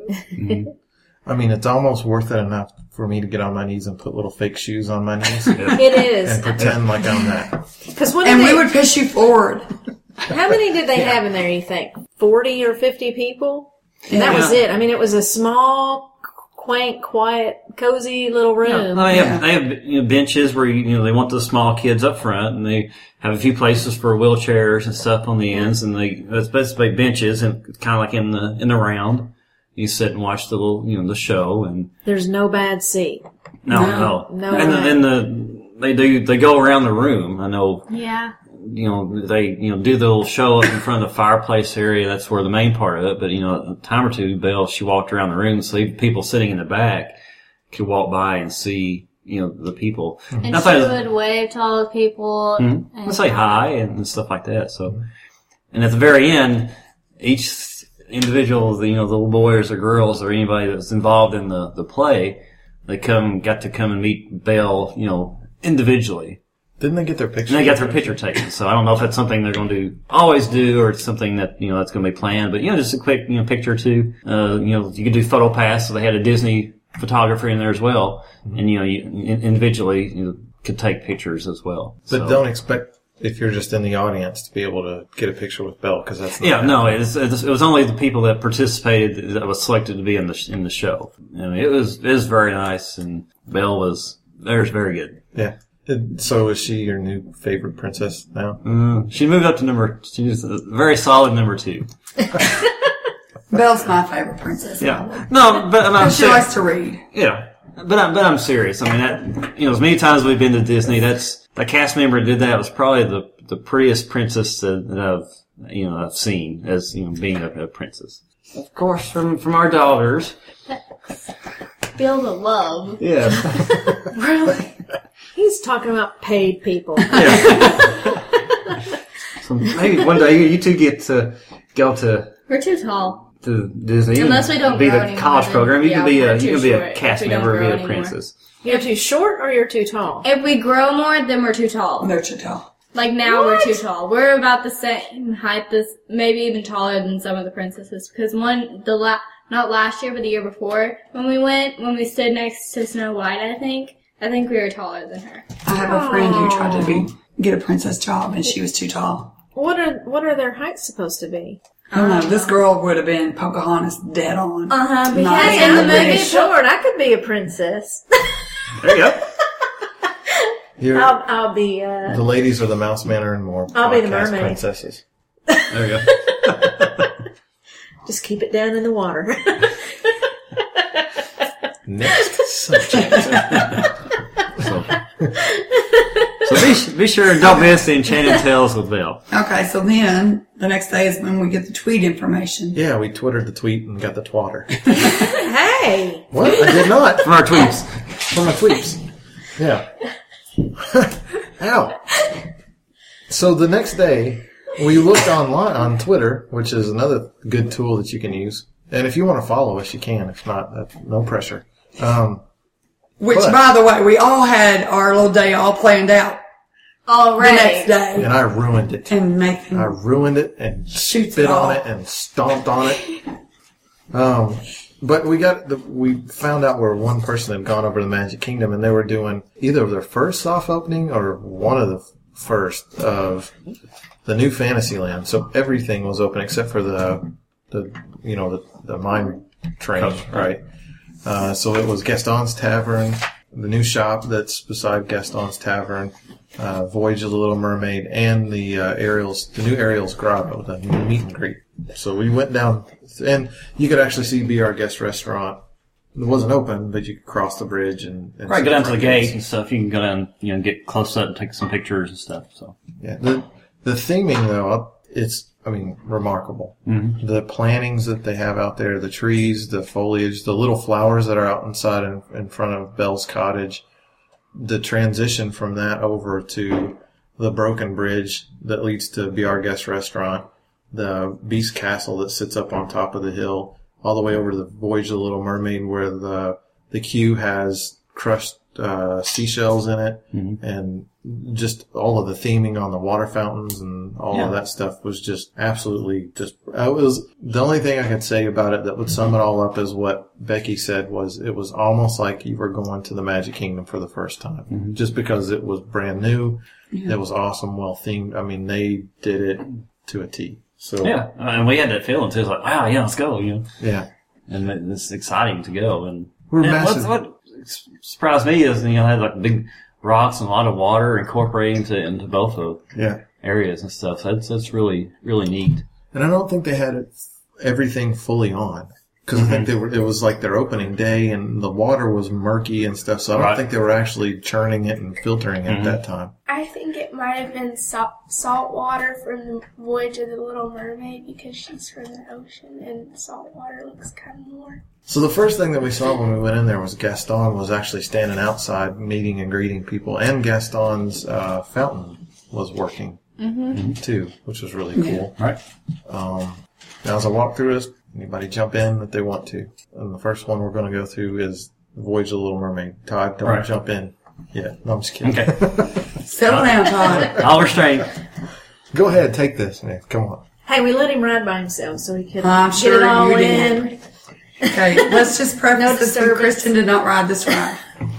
It's almost worth it enough for me to get on my knees and put little fake shoes on my knees It is. and pretend like I'm that. Because we would push you forward. how many did they have in there, you think? 40 or 50 people? And that was it. It was a small, quaint, quiet, cozy little room. They have benches where they want the small kids up front, and they have a few places for wheelchairs and stuff on the ends, and that's basically benches and kind of like in the round. You sit and watch the little the show, and There's no bad seat. no. No And then they go around the room. I know. Yeah. They do the little show up in front of the fireplace area. That's where the main part of it. But a time or two, Belle, she walked around the room, so people sitting in the back could walk by and see the people. And she would wave to all the people. And say hi and stuff like that. So, and at the very end, each individual, the little boys or girls or anybody that's involved in the play, they got to come and meet Belle, individually. Didn't they get their picture? And they got their picture taken. So I don't know if that's something they're going to always do or it's something that, that's going to be planned. But, just a quick, picture or two. You could do photo pass. So they had a Disney photographer in there as well. And, you individually could take pictures as well. But don't expect, if you're just in the audience, to be able to get a picture with Belle, because that's not it was only the people that participated that was selected to be in the show. It was very nice, and Belle was very good. Yeah. So is she your new favorite princess now? She moved up to she's a very solid number 2. Belle's my favorite princess. Yeah. No, but she likes to read. Yeah. But I'm serious. As many times we've been to Disney, the cast member that did that was probably the prettiest princess that I've seen as, being a princess. Of course, from our daughters. Feel the love. Yeah. Really? He's talking about paid people. Yeah. So maybe one day you two get to go to We're too tall. to Disney. Unless we don't be grow the anymore, college then- program. You yeah, can be we're a too short if cast we don't member, grow be a anymore. princess. You're too short or you're too tall? If we grow more, then we're too tall. They're too tall. Like now we're too tall. We're about the same height as, maybe even taller than some of the princesses. Because not last year, but the year before, when we stood next to Snow White, I think we were taller than her. I have a friend who tried to get a princess job, and she was too tall. What are their heights supposed to be? I don't know. This girl would have been Pocahontas dead on. Because Nice. in the I'm movie, pretty short. I could be a princess. There you go. I'll be. The ladies are the Mouse Manor and more. I'll be the podcast mermaid. princesses. There you go. Just keep it down in the water. Next subject. So be sure and don't miss the Enchanted Tales with Belle. Okay, so then the next day is when we get the tweet information. Yeah, we twittered the tweet and got the twatter. Hey! What? I did not. From our tweets. From my tweets. Yeah. Ow. So the next day, we looked online on Twitter, which is another good tool that you can use. And if you want to follow us, you can. If not, no pressure. Which, But- by the way, we all had our little day all planned out the Already. next day. And I ruined it. And Nathan I ruined it and Shoots spit it on off. it and stomped on it. But we found out where one person had gone over to the Magic Kingdom and they were doing either their first soft opening or one of the first of the new Fantasyland. So everything was open except for the mine train, right? So it was Gaston's Tavern, the new shop that's beside Gaston's Tavern, Voyage of the Little Mermaid, and the new Ariel's Grotto, the meet and greet. So we went down, and you could actually see Be Our Guest restaurant. It wasn't open, but you could cross the bridge and Right, see go down to the front gate gates. and stuff. You can go down, get close up and take some pictures and stuff. So Yeah, the theming though, it's remarkable. Mm-hmm. The plantings that they have out there, the trees, the foliage, the little flowers that are out inside in front of Belle's Cottage, the transition from that over to the broken bridge that leads to Be Our Guest restaurant, the Beast Castle that sits up on top of the hill, all the way over to the Voyage of the Little Mermaid where the queue has crushed seashells in it, and just all of the theming on the water fountains and all of that stuff was just absolutely it was the only thing I could say about it that would sum it all up is what Becky said was it was almost like you were going to the Magic Kingdom for the first time, just because it was brand new. It was awesome, well themed. I mean, they did it to a T. So yeah, and we had that feeling too. It's like, wow, yeah, let's go, yeah. and it's exciting to go. And We're and massive. what surprised me is they had like big rocks and a lot of water incorporating into both of Yeah. areas and stuff. So that's really really neat. And I don't think they had everything fully on. Because I think it was like their opening day and the water was murky and stuff. So I don't think they were actually churning it and filtering it at that time. I think it might have been salt water from the Voyage of the Little Mermaid because she's from the ocean and salt water looks kind of more. So the first thing that we saw when we went in there was Gaston was actually standing outside meeting and greeting people. And Gaston's fountain was working too, which was really cool. Right. Now as I walk through this, anybody jump in if they want to. And the first one we're going to go through is The Voyage of the Little Mermaid. Todd, don't jump in. Yeah, no, I'm just kidding. Okay. Settle down, Todd. I'll restrain. Go ahead, take this, man. Come on. Hey, we let him ride by himself so he could I'm get sure it all you in. did. Okay, let's just preface No this. disturbance. Kristen did not ride this ride.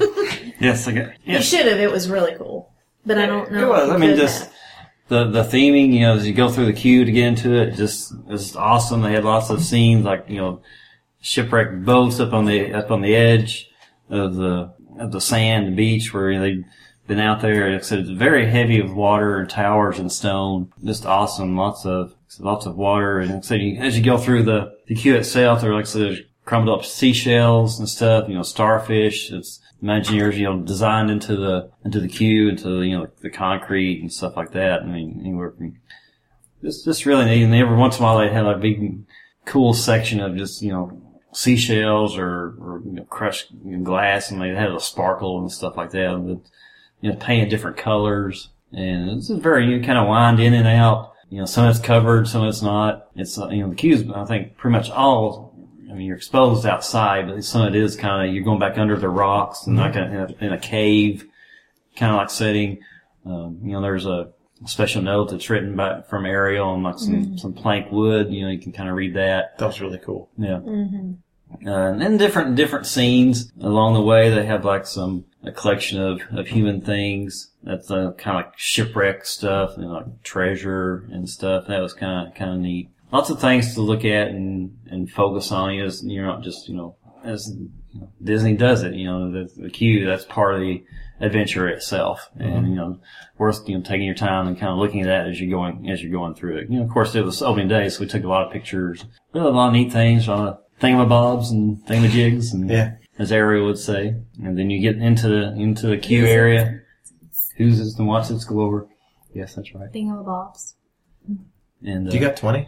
Yes, I got. He Yes. should have. It was really cool. But I don't know. It was. if I he mean, could just have. the theming. As you go through the queue to get into it, just it's awesome. They had lots of scenes like shipwrecked boats up on the edge of the sand and beach where they'd been out there. Like I said, it's very heavy of water and towers and stone. Just awesome. Lots of water. And like I said, as you go through the queue itself, there, like I said, there's crumbled up seashells and stuff. Starfish. It's Imagineers, designed into the queue, into the concrete and stuff like that. I mean, anywhere from just really neat. And every once in a while they have a big, cool section of just seashells or crushed glass, and they have a sparkle and stuff like that. And painted different colors, and it's very you kind of wind in and out. Some of it's covered, some of it's not. It's the queues. I think pretty much all. I mean, you're exposed outside, but some of it is kind of you're going back under the rocks and like in a cave kind of like setting. There's a special note that's written from Ariel and like some plank wood. You can kind of read that. That was really cool. Yeah. And then different scenes along the way. They have like a collection of human things. That's kind of like shipwreck stuff and like treasure and stuff. That was kind of neat. Lots of things to look at and focus on. You're not just, as Disney does it, the queue, that's part of the adventure itself. And, worth, taking your time and kind of looking at that as you're going through it. Of course, it was opening day, so we took a lot of pictures. Really a lot of neat things, a lot of thingamabobs and thingamajigs and as Ariel would say. And then you get into the queue area. Who's it and what's it go over? Yes, that's right. Thingamabobs. And You got 20?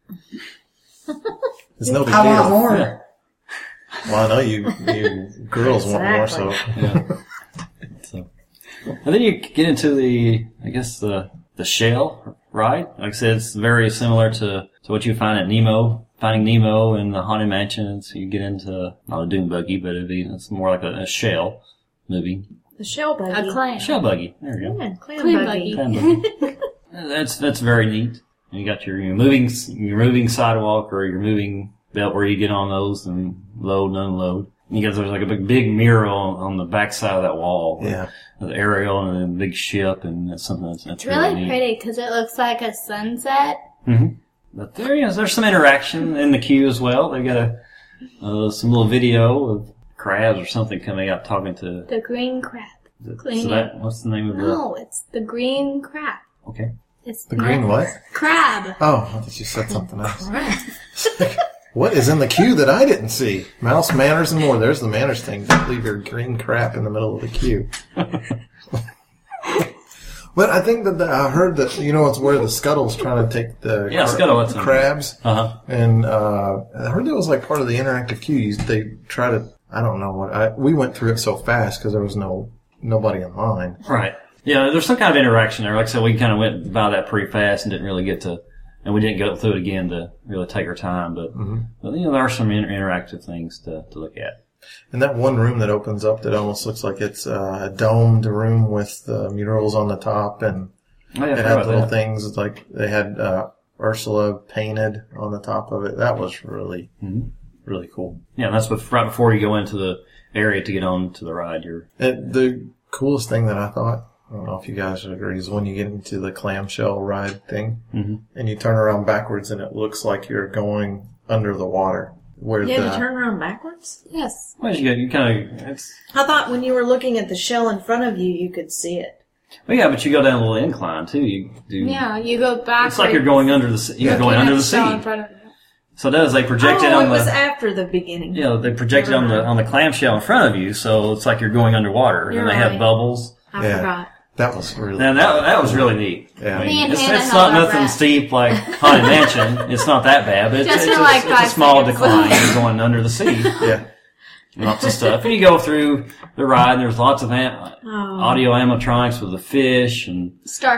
It's no big I deal. want more. yeah. Well, I know you girls want more, so. Yeah. So, and then you get into the shell ride. Like I said, it's very similar to what you find at Nemo, Finding Nemo and the Haunted Mansion. So you get into, not a dune buggy, but it's more like a shell movie. The shell buggy. A clam. Shell buggy. There you go. Yeah, clam Clam buggy. buggy. That's very neat. And you got your moving sidewalk or your moving belt where you get on those and load and unload. There's like a big mural on the back side of that wall. Yeah. The aerial and a big ship, and that's something that's It's really neat. pretty because it looks like a sunset. Mm-hmm. But there's some interaction in the queue as well. They got some little video of crabs or something coming up talking to. The green crab. What's the name of the? No, it's the green crab. Okay. It's The green what? crab. Oh, I thought you said something else. What is in the queue that I didn't see? Mouse, manners, and more. There's the manners thing. Don't leave your green crap in the middle of the queue. But I think that I heard that, it's where the scuttle's trying to take the Scuttle, that's crabs. Uh-huh. And I heard that was like part of the interactive queue. They try to, I don't know what, we went through it so fast because there was nobody in line. Right. Yeah, there's some kind of interaction there. Like I said, we kind of went by that pretty fast and didn't really get to, and we didn't go through it again to really take our time. But, but there are some interactive things to look at. And that one room that opens up that almost looks like it's a domed room with murals on the top, and it had little things like they had Ursula painted on the top of it. That was really, really cool. Yeah, and that's right before you go into the area to get on to the ride. The coolest thing that I thought, I don't know if you guys would agree, is when you get into the clamshell ride thing, and you turn around backwards and it looks like you're going under the water. Where You had to turn around backwards? Yes. Well, you kind of. I thought when you were looking at the shell in front of you, you could see it. Well, yeah, but you go down a little incline too. You do. Yeah, you go back. It's like you're going under the. You're going under the sea. So they project it on it was after the beginning. They project it on the clamshell in front of you, so it's like you're going underwater. And then they have bubbles. I forgot. That was really. And that was really neat. Yeah. It's not nothing steep like Haunted Mansion. It's not that bad, but it's a small decline. You're going under the sea. Yeah. Lots of stuff. And you go through the ride, and there's lots of audio animatronics with the fish and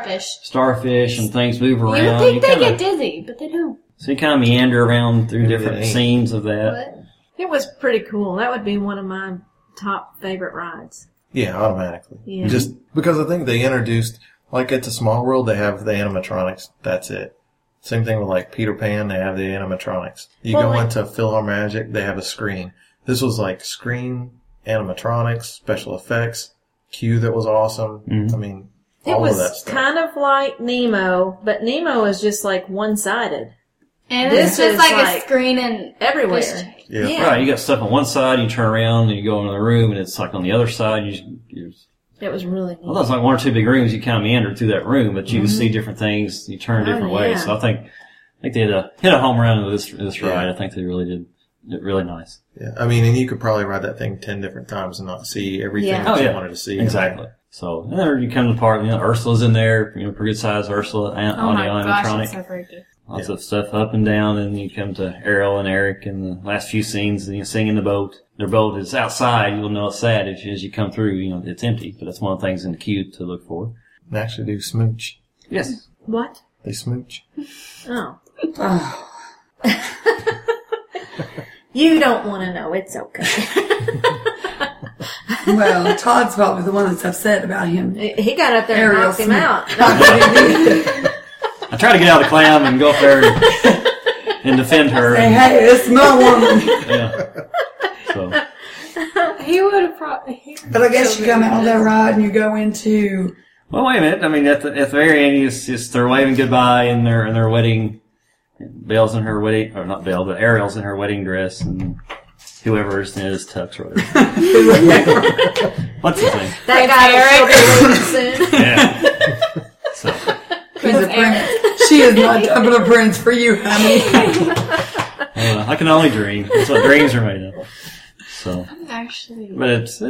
starfish and things move around. You would think they get dizzy, but they don't. So you kind of meander around through different scenes of that. What? It was pretty cool. That would be one of my top favorite rides. Yeah, automatically. Yeah. Just because I think they introduced, like at the Small World, they have the animatronics. That's it. Same thing with like Peter Pan, they have the animatronics. You go into PhilharMagic, they have a screen. This was like screen, animatronics, special effects, queue that was awesome. I mean, all of that It was stuff. kind of like Nemo, but Nemo is just like one-sided. And This it's just is like like a screen and everywhere. fish. Yeah. Right, you got stuff on one side, you turn around, and you go into the room, and it's like on the other side. It was really neat. Well, that's like one or two big rooms. You kind of meander through that room, but you can see different things. You turn different ways. yeah. So I think they hit a home run with this ride. I think they really did really nice. Yeah. I mean, and you could probably ride that thing 10 different times and not see everything Yeah. that you wanted to see. Exactly. So and there you come to the part. Ursula's in there. Pretty good size Ursula. Oh my audio gosh, animatronic. it's so freaky. Lots of stuff up and down, and you come to Ariel and Eric in the last few scenes, and you sing in the boat. Their boat is outside. You'll notice that as you come through. It's empty, but that's one of the things in the queue to look for. They actually do smooch. Yes. What? They smooch. Oh. You don't want to know. It's okay. Well, Todd's probably the one that's upset about him. He got up there and Ariel knocked him Smith. out. I try to get out of the clam and go up there and defend her. Hey, it's my woman. Yeah. So. He would have probably. But I guess you come out of that ride and you go into. Well, wait a minute. I mean, at the very end, they're waving goodbye in their wedding. Belle's in her wedding, or not Belle, but Ariel's in her wedding dress, and whoever is Tux or whatever. What's his name? That guy will be soon. Yeah. So. He's a prince. She is not dumping a prince for you, honey. I can only dream. That's what dreams are made of. So. I actually. But it's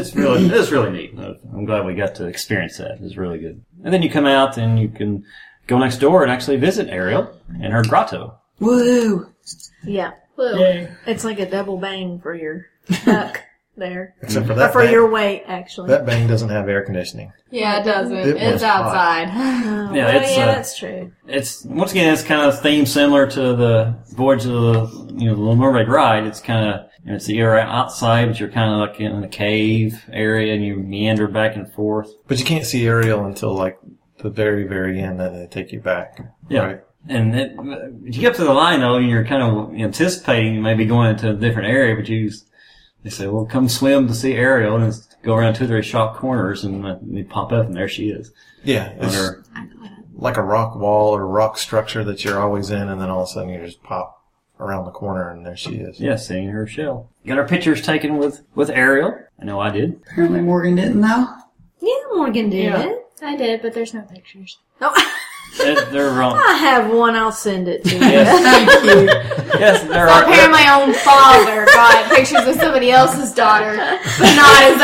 really neat. I'm glad we got to experience that. It's really good. And then you come out and you can go next door and actually visit Ariel and her grotto. Woo! Yeah. Woo. It's like a double bang for your duck there. Except for Or that for bang, your weight, actually. that bang doesn't have air conditioning. Yeah, it doesn't. It was It's outside. Oh, Yeah, well, it's, that's true. It's once again, it's kind of themed similar to the Voyage of the the Little Mermaid ride. It's kind of it's you're outside, but you're kind of like in a cave area, and you meander back and forth. But you can't see Ariel until like the very, very end, and they take you back. Yeah. Right? And you get up to the line though, and you're kind of anticipating maybe going into a different area, but they say, well, come swim to see Ariel, and it's go around 2 or 3 sharp corners, and you pop up, and there she is. Yeah. It's like a rock wall or rock structure that you're always in, and then all of a sudden you just pop around the corner, and there she is. Yeah, seeing her shell. Got our pictures taken with Ariel. I know I did. Apparently Morgan didn't though. Yeah, Morgan did Yeah. it. I did, but there's no pictures. Oh, They're wrong. I have one. I'll send it to you. Yes, Thank you. yes, there Stop are. hearing my own father got pictures of somebody else's daughter, but not his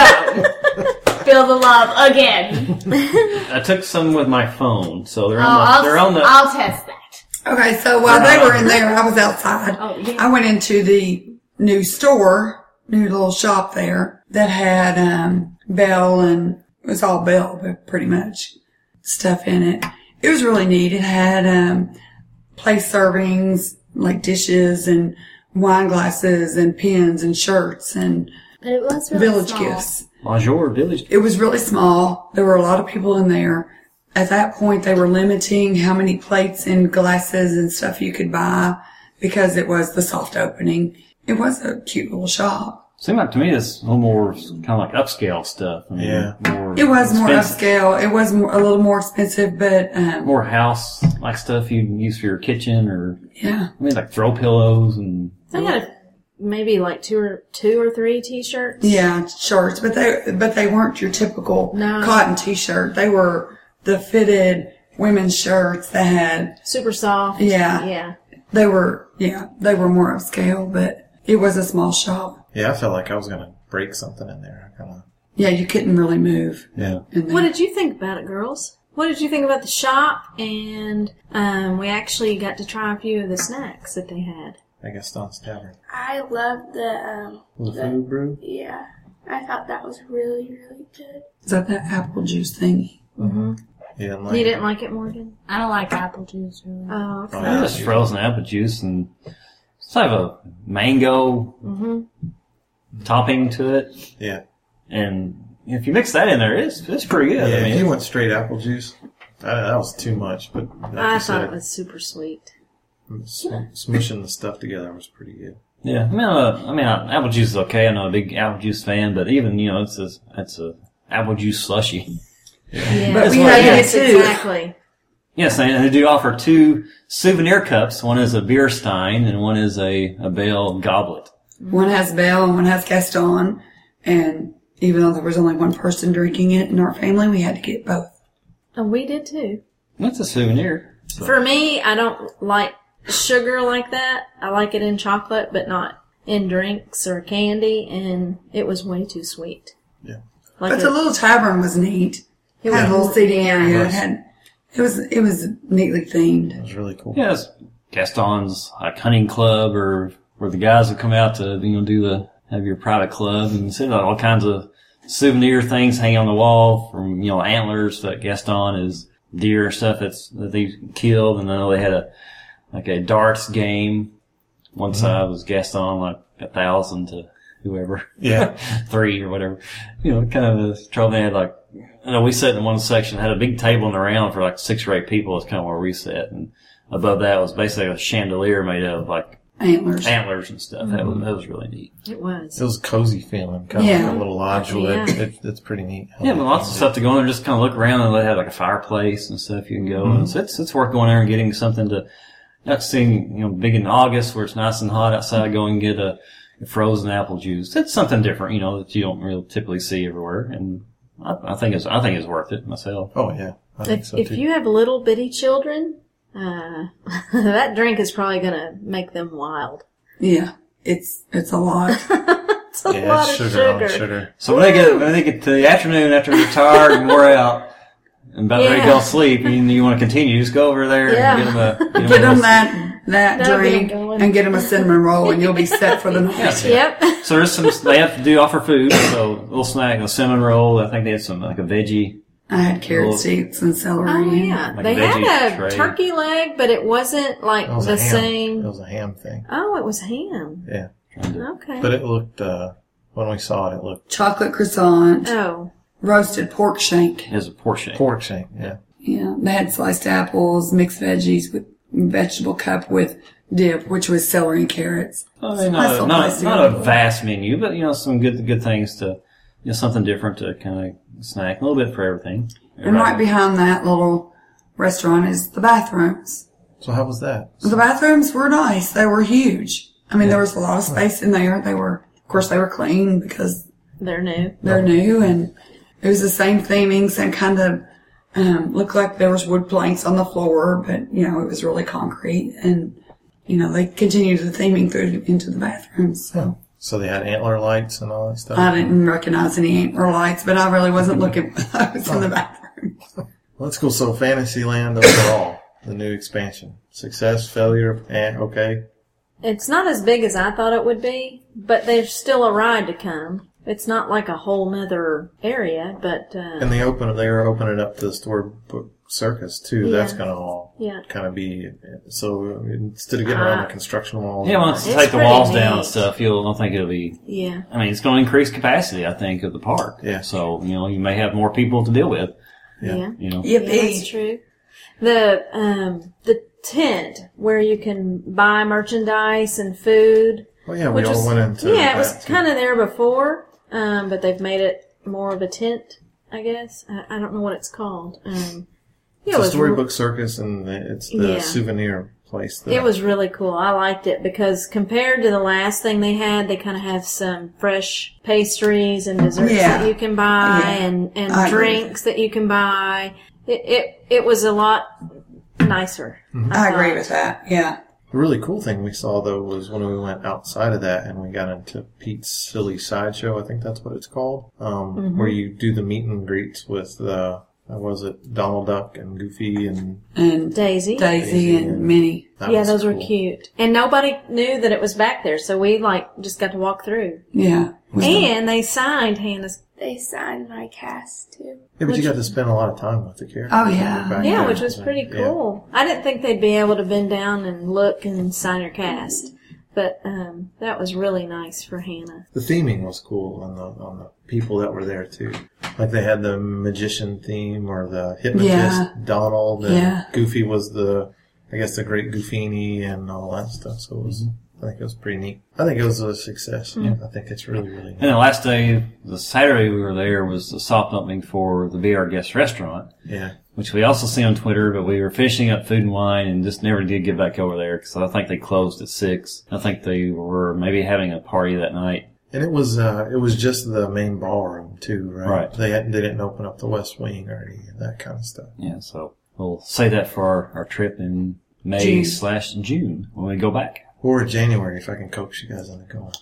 own. Feel the love again. I took some with my phone, so they're Oh, on the. I'll test that. Okay, so while they were in there, I was outside. Oh, yeah. I went into the new store, new little shop there that had Belle, and it was all Belle, but pretty much stuff in it. It was really neat. It had place servings, like dishes and wine glasses and pins and shirts and But it was really village small. gifts. Bonjour Village. It was really small. There were a lot of people in there. At that point, they were limiting how many plates and glasses and stuff you could buy because it was the soft opening. It was a cute little shop. Seemed like to me it's a little more kind of like upscale stuff. I mean, Yeah. more It was more expensive. upscale. It was a little more expensive, but More house like stuff you use for your kitchen, or yeah. I mean like throw pillows and I got maybe like two or three t-shirts. Yeah, shirts, but they weren't your typical No. cotton t-shirt. They were the fitted women's shirts that had, Super soft. Yeah. Yeah. they were more upscale, but it was a small shop. Yeah, I felt like I was going to break something in there. Yeah, you couldn't really move Yeah. in there. What did you think about it, girls? What did you think about the shop? And we actually got to try a few of the snacks that they had. I guess Don's Tavern. I love the Food brew? yeah. I thought that was really, really good. Is that apple juice thingy? Mm-hmm. You didn't like You it? didn't like it, Morgan? I don't like apple juice really. Oh, okay. Oh, yeah. just frozen apple juice, and it's kind of a mango topping to it. Yeah. And if you mix that in there, it's pretty good. Yeah, I mean, if you went straight apple juice, that was too much. But like I you thought said, it was super sweet. smushing the stuff together was pretty good. yeah. I mean, apple juice is okay. I'm not a big apple juice fan, but even it's a apple juice slushy. Yeah. But we what had it it Yes, too. exactly. Yes, and they do offer 2 souvenir cups. One is a beer stein, and one is a Bale goblet. One has Belle and one has Gaston. And even though there was only one person drinking it in our family, we had to get both. And we did too. That's a souvenir. For me, I don't like sugar like that. I like it in chocolate, but not in drinks or candy, and it was way too sweet. Yeah. Like But the little tavern was neat. It had a little seating area. It was neatly themed. It was really cool. Yes, Gaston's like hunting club, or where the guys would come out to have your private club, and see all kinds of souvenir things hanging on the wall from antlers that Gaston is deer and stuff that they killed, and then they had a darts game. One side was Gaston like 1,000 to whoever, Yeah. 3 or whatever. Kind of a trouble. They had like. We sat in one section, had a big table in the round for like 6 or 8 people. It's kind of where we sat. And above that was basically a chandelier made out of like Antlers. antlers and stuff. That was really neat. It was. It was a cozy feeling, kind of Yeah. like a little lodge with Yeah. it. It's pretty neat. Yeah, but lots of stuff to go in and just kind of look around, and they have like a fireplace and stuff you can go. And so it's worth going there and getting something to, not seeing, big in August where it's nice and hot outside, go and get a frozen apple juice. It's something different, that you don't really typically see everywhere. And I think it's worth it myself. Oh, yeah. I think so, If too. you have little bitty children, that drink is probably going to make them wild. Yeah. It's a lot. It's That's a lot of sugar on sugar. So when they get to the afternoon after they're tired and wore out and about ready to go to sleep, and you want to continue, just go over there and get them that drink and get them a cinnamon roll, and you'll be set for the night. Yep. So there's some. They have to offer food. So a little snack, a cinnamon roll. I think they had some like a veggie. I had carrot sticks and celery. Oh yeah, Like they had a tray. turkey leg, but it wasn't like the same. It was a ham thing. Oh, it was ham. Yeah. Okay. But it looked, when we saw it looked... Chocolate croissant. Oh. Roasted pork shank. It was a pork shank. Pork shank, yeah. Yeah. They had sliced apples, mixed veggies with vegetable cup with dip, which was celery and carrots. I mean, not a vast menu, but, some good things to, something different to kind of snack. A little bit for everything. And right behind that little restaurant is the bathrooms. So how was that? The bathrooms were nice. They were huge. I mean, there was a lot of space in there. They were clean because they're new. And it was the same theming, same kind of, looked like there was wood planks on the floor, but, it was really concrete. And, they continued the theming through into the bathrooms, so. So they had antler lights and all that stuff? I didn't recognize any antler lights, but I really wasn't looking when I was in the bathroom. Well, that's cool. So Fantasyland overall, the new expansion. Success, failure, okay? It's not as big as I thought it would be, but there's still a ride to come. It's not like a whole nother area, but... And they were opening up the Storybook Circus, too. Yeah. That's going to all kind of be... So instead of getting around the construction walls... Yeah, once you take the walls down and stuff, I don't think it'll be... Yeah. I mean, it's going to increase capacity, I think, of the park. Yeah. So, you may have more people to deal with. Yeah. Yippee. That's true. The tent where you can buy merchandise and food... Well, yeah, we all went into... Yeah, it was kind of there before, but they've made it more of a tent, I guess. I don't know what it's called. It's a Storybook Circus, and it's the souvenir place. It was really cool. I liked it because compared to the last thing they had, they kind of have some fresh pastries and desserts that you can buy and drinks that you can buy. It was a lot nicer. Mm-hmm. I agree with that, yeah. The really cool thing we saw, though, was when we went outside of that and we got into Pete's Silly Sideshow, I think that's what it's called, where you do the meet and greets with Donald Duck and Goofy and Daisy and Minnie. Yeah, those were cute. And nobody knew that it was back there, so we just got to walk through. Yeah. And they signed Hannah's. They signed my cast too. Yeah, but you got to spend a lot of time with the characters. Oh, yeah. Yeah, which was pretty cool. I didn't think they'd be able to bend down and look and sign your cast. But that was really nice for Hannah. The theming was cool on the people that were there, too. Like they had the magician theme or the hypnotist, Donald. And Goofy was the great Goofini and all that stuff. So it was... I think it was pretty neat. I think it was a success. I think it's really, really neat. And the last day, the Saturday we were there, was the soft opening for the Be Our Guest restaurant. Yeah. Which we also see on Twitter, but we were finishing up Food and Wine and just never did get back over there because I think they closed at 6. I think they were maybe having a party that night. And it was just the main ballroom too, right? Right. They didn't open up the West Wing or any of that kind of stuff. Yeah, so we'll say that for our trip in May/June when we go back. Or January, if I can coax you guys into going.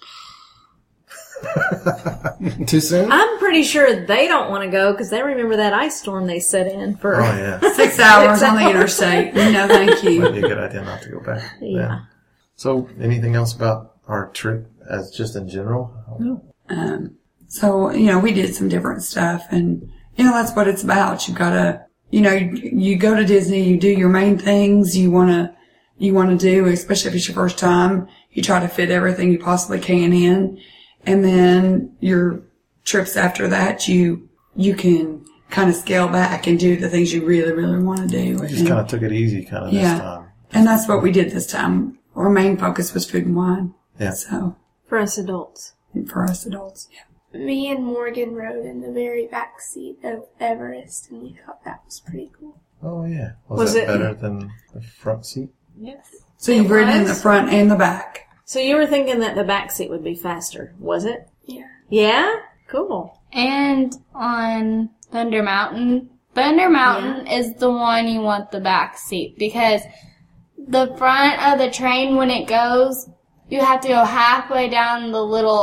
Too soon? I'm pretty sure they don't want to go because they remember that ice storm they set in for 6 hours on the interstate. No, thank you. Might be a good idea not to go back. Yeah. Then. So, anything else about our trip as just in general? No. So, we did some different stuff and, that's what it's about. You gotta, you go to Disney, you do your main things you want to do, especially if it's your first time. You try to fit everything you possibly can in. And then your trips after that, you can kind of scale back and do the things you really, really want to do. We just kind of took it easy this time. And that's what we did this time. Our main focus was Food and Wine. Yeah. So. For us adults. Yeah. Me and Morgan rode in the very back seat of Everest, and we thought that was pretty cool. Oh, yeah. Was it better than the front seat? Yes. So you've ridden in the front and the back. So you were thinking that the back seat would be faster, was it? Yeah. Yeah? Cool. And on Thunder Mountain is the one you want the back seat because the front of the train, when it goes, you have to go halfway down the little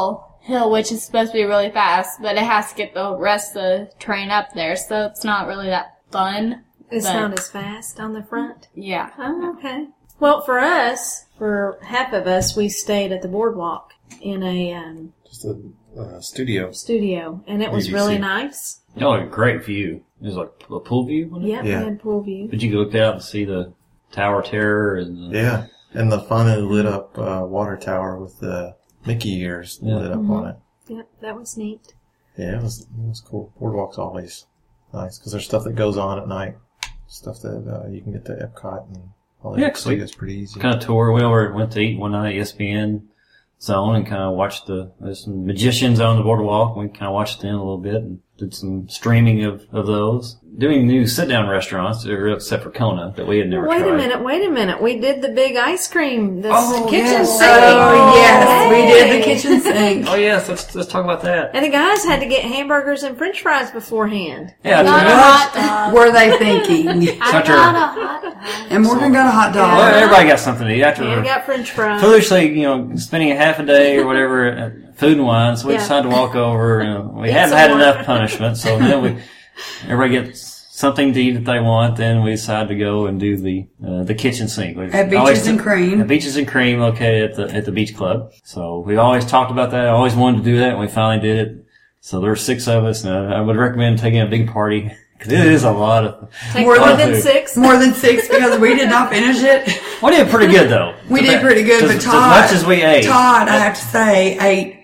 hill, which is supposed to be really fast, but it has to get the rest of the train up there, so it's not really that fun. It's But- not as fast on the front. Yeah. Oh, okay. Well, for us, for half of us, we stayed at the boardwalk in a Just a studio. studio, and it was UGC. really nice. Y'all had a great view. It was like a pool view, wasn't it? Yep, Yeah. we had pool view. But you could look out and see the Tower of Terror and the, Yeah. And the funnily lit up water tower with the Mickey ears lit up on it. Yep, that was neat. Yeah, it was cool. Boardwalk's always nice because there's stuff that goes on at night. Stuff that you can get to Epcot and all that. Yeah, 'cause we It's pretty easy. kind of tour. We went to eat one night at ESPN Zone and kind of watched there's some magicians on the boardwalk. We kind of watched them a little bit and did some streaming of those. Doing new sit-down restaurants, except for Kona, that we had never Wait tried. a minute. We did the big ice cream, the kitchen yes. sink. Oh, yes, we did the Yay. kitchen sink. Oh yes, let's talk about that. And the guys had to get hamburgers and french fries beforehand. Yeah, Not a hot dog. Were they thinking? I Such got a- a hot dog. And Morgan got a hot dog. well, everybody got something to eat after And got french fries. foolishly, spending a half a day or whatever at Food and Wine, so we Yeah. decided to walk over. We Eat hadn't some had more. enough punishment, so then everybody gets something to eat that they want. Then we decided to go and do the kitchen sink At Beaches and Cream. At Beaches and Cream, located at the Beach Club. So we always talked about that. I always wanted to do that, and we finally did it. So there were 6 of us, and I would recommend taking a big party because it is a lot of. Take More more than than 6. More than 6 because we did not finish it. We did pretty good though. We did pretty good, but as Todd, much as we ate. Todd, I have to say, ate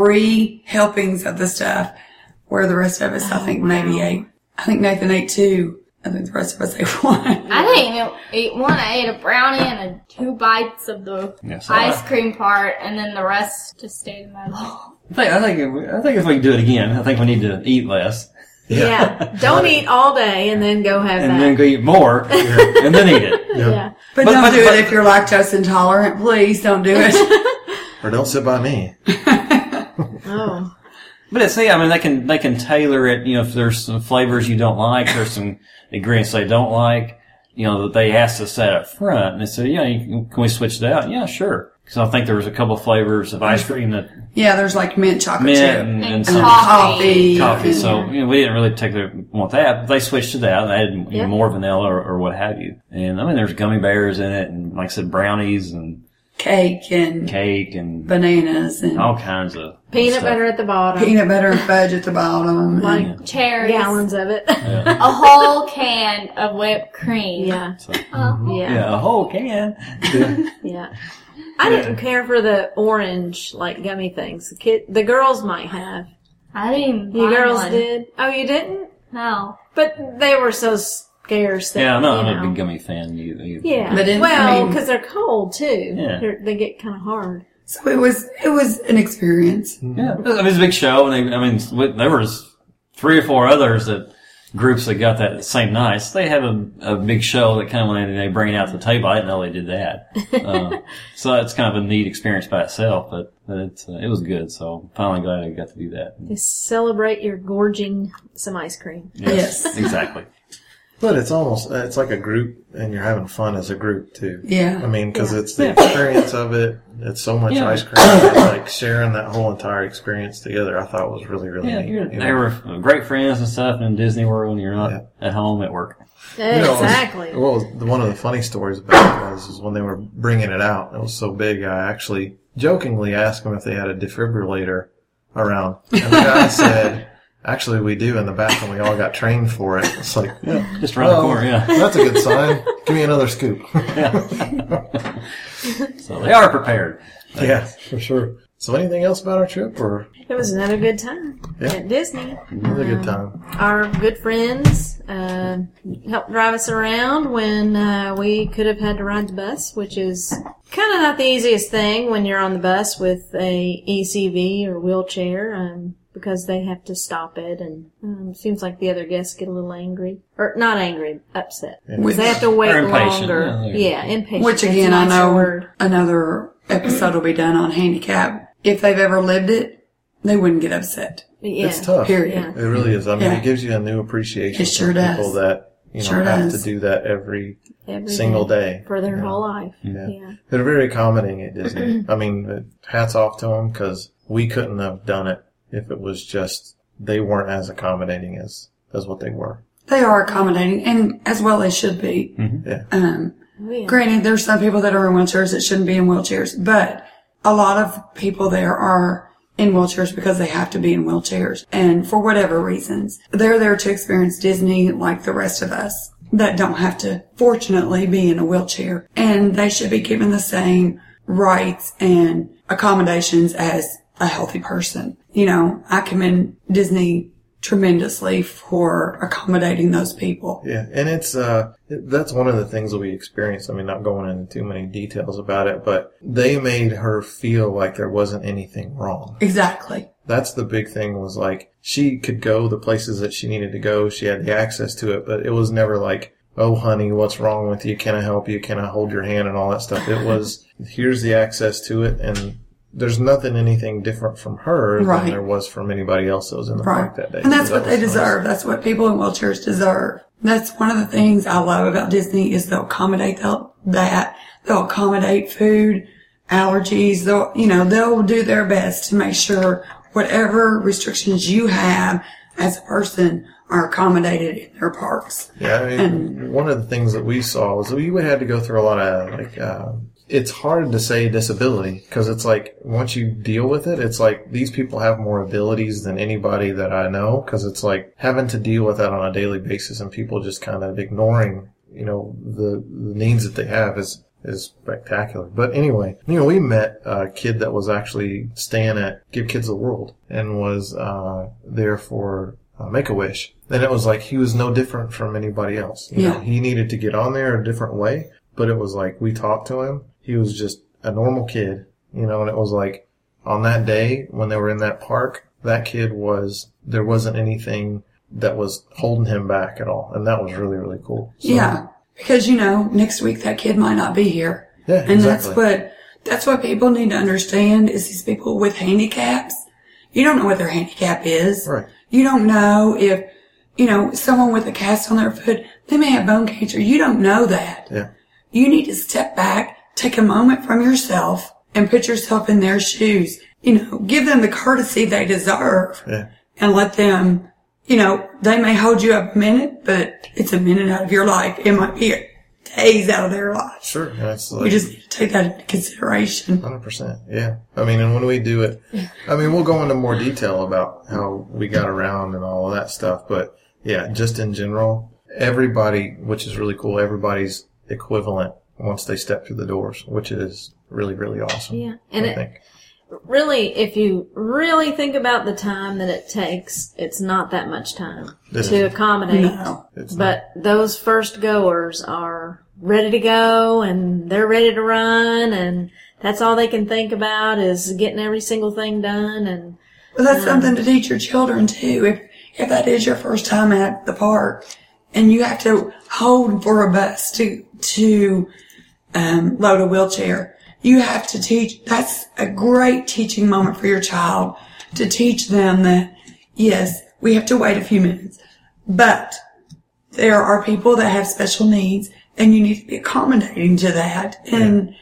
3 helpings of the stuff, where the rest of us, I think, maybe ate. I think Nathan ate 2. I think the rest of us ate 1. I didn't even eat one. I ate a brownie and 2 bites of the Yes, ice cream part, and then the rest just stayed in my bowl. I think if we can do it again, I think we need to eat less Yeah. Don't eat all day and then go have and that. then go eat more and then eat it. Yeah. But don't do it if you're lactose intolerant. Please don't do it. Or don't sit by me. Oh. But it's, I mean, they can tailor it. If there's some flavors you don't like, there's some ingredients they don't like. That they asked us that up front, and they said, "Yeah, can we switch it out?" Yeah, sure. Because I think there was a couple of flavors of ice cream that Yeah, there's like mint chocolate mint chip. and And some coffee. coffee. And- So we didn't really want that. But they switched to that. They added Yeah. more vanilla or what have you. And I mean, there's gummy bears in it, and like I said, brownies and Cake and cake and bananas and all kinds of Peanut stuff. butter at the bottom. peanut butter and fudge at the bottom. Like Cherries. gallons of it. Yeah. A whole can of whipped cream. Yeah. So, Yeah. yeah, a whole can. Yeah. I didn't care for the orange, gummy things. The girls might have. I didn't even You buy girls one. did? Oh, you didn't? No. But they were so scarce that, Yeah, I'm not you a know. big gummy fan either. Yeah. But well, I mean- because they're cold, too. Yeah. They get kind of hard. So it was an experience. Yeah, I mean, it was a big show, and there was 3 or 4 others groups that got that same night. So they have a big show that kind of when they bring it out to the table. I didn't know they did that. So it's kind of a neat experience by itself, but it was good. So I'm finally glad I got to do that. They celebrate your gorging some ice cream. Yes. Exactly. But it's like a group, and you're having fun as a group, too. Yeah. I mean, because Yeah. it's the experience of it. It's so much Yeah. ice cream. And, like, sharing that whole entire experience together, I thought was really, really Yeah, neat. You they know? were great friends and stuff in Disney World, and you're not Yeah. at home at work. You know, Exactly. one of the funny stories about it was when they were bringing it out. It was so big, I actually jokingly asked them if they had a defibrillator around. And the guy said, actually, we do in the back, and we all got trained for it. It's like, yeah, Just around the corner, yeah. That's a good sign. Give me another scoop. So they are prepared. Yeah, for sure. So anything else about our trip, or It was another good time Yeah. at Disney. another good time? Our good friends helped drive us around when we could have had to ride the bus, which is kind of not the easiest thing when you're on the bus with a ECV or wheelchair, because they have to stop it, and seems like the other guests get a little angry. Or not angry, upset. Because they have to wait Or impatient. longer. Yeah, impatient. Which That's again, a I nicer know word. another episode will be done on handicap. If they've ever lived it, they wouldn't get upset. Yeah. It's tough. Period. Yeah. It really is. I mean, Yeah. it gives you a new appreciation It sure for does. people that Sure have does. to do that every Every single day For their you know. whole life. Yeah. Yeah. They're very accommodating at Disney. I mean, hats off to them because we couldn't have done it if it was just they weren't as accommodating as what they were. They are accommodating, and as well they should be. Mm-hmm. Yeah. Granted, there's some people that are in wheelchairs that shouldn't be in wheelchairs, but a lot of people there are in wheelchairs because they have to be in wheelchairs, and for whatever reasons. They're there to experience Disney like the rest of us that don't have to, fortunately, be in a wheelchair. And they should be given the same rights and accommodations as a healthy person. You know, I commend Disney tremendously for accommodating those people. Yeah, and it's that's one of the things that we experienced. I mean, not going into too many details about it, but they made her feel like there wasn't anything wrong. Exactly. That's the big thing, was like she could go the places that she needed to go. She had the access to it, but it was never like, oh, honey, what's wrong with you? Can I help you? Can I hold your hand? And all that stuff. It was, here's the access to it, and there's anything different from her than there was from anybody else that was in the park that day. And that's what they deserve. That's what people in wheelchairs deserve. That's one of the things I love about Disney is they'll accommodate that. They'll accommodate food, allergies. They'll do their best to make sure whatever restrictions you have as a person are accommodated in their parks. Yeah, I mean, one of the things that we saw was we had to go through a lot of it's hard to say disability because it's like once you deal with it, it's like these people have more abilities than anybody that I know, because it's like having to deal with that on a daily basis and people just kind of ignoring, the needs that they have is spectacular. But anyway, we met a kid that was actually staying at Give Kids the World and was there for Make-A-Wish. And it was like he was no different from anybody else. You know, he needed to get on there a different way, but it was like we talked to him. He was just a normal kid, and it was like on that day when they were in that park, that kid there wasn't anything that was holding him back at all. And that was really, really cool. So, yeah. Because, next week that kid might not be here. Yeah, and exactly. that's what people need to understand is these people with handicaps. You don't know what their handicap is. Right. You don't know if, someone with a cast on their foot, they may have bone cancer. You don't know that. Yeah. You need to step back, take a moment from yourself, and put yourself in their shoes. Give them the courtesy they deserve. Yeah. And let them, they may hold you up a minute, but it's a minute out of your life. It might be days out of their life. Sure. That's You just need to take that into consideration. 100%. Yeah. I mean, and when we do it, we'll go into more detail about how we got around and all of that stuff. But yeah, just in general, everybody, which is really cool, everybody's equivalent once they step through the doors, which is really, really awesome. Yeah. And really, if you really think about the time that it takes, it's not that much time to accommodate. No. But those first goers are ready to go and they're ready to run, and that's all they can think about is getting every single thing done. And But that's something to teach your children too. If that is your first time at the park and you have to hold for a bus to load a wheelchair, you have to teach. That's a great teaching moment for your child to teach them that, yes, we have to wait a few minutes, but there are people that have special needs and you need to be accommodating to that. And,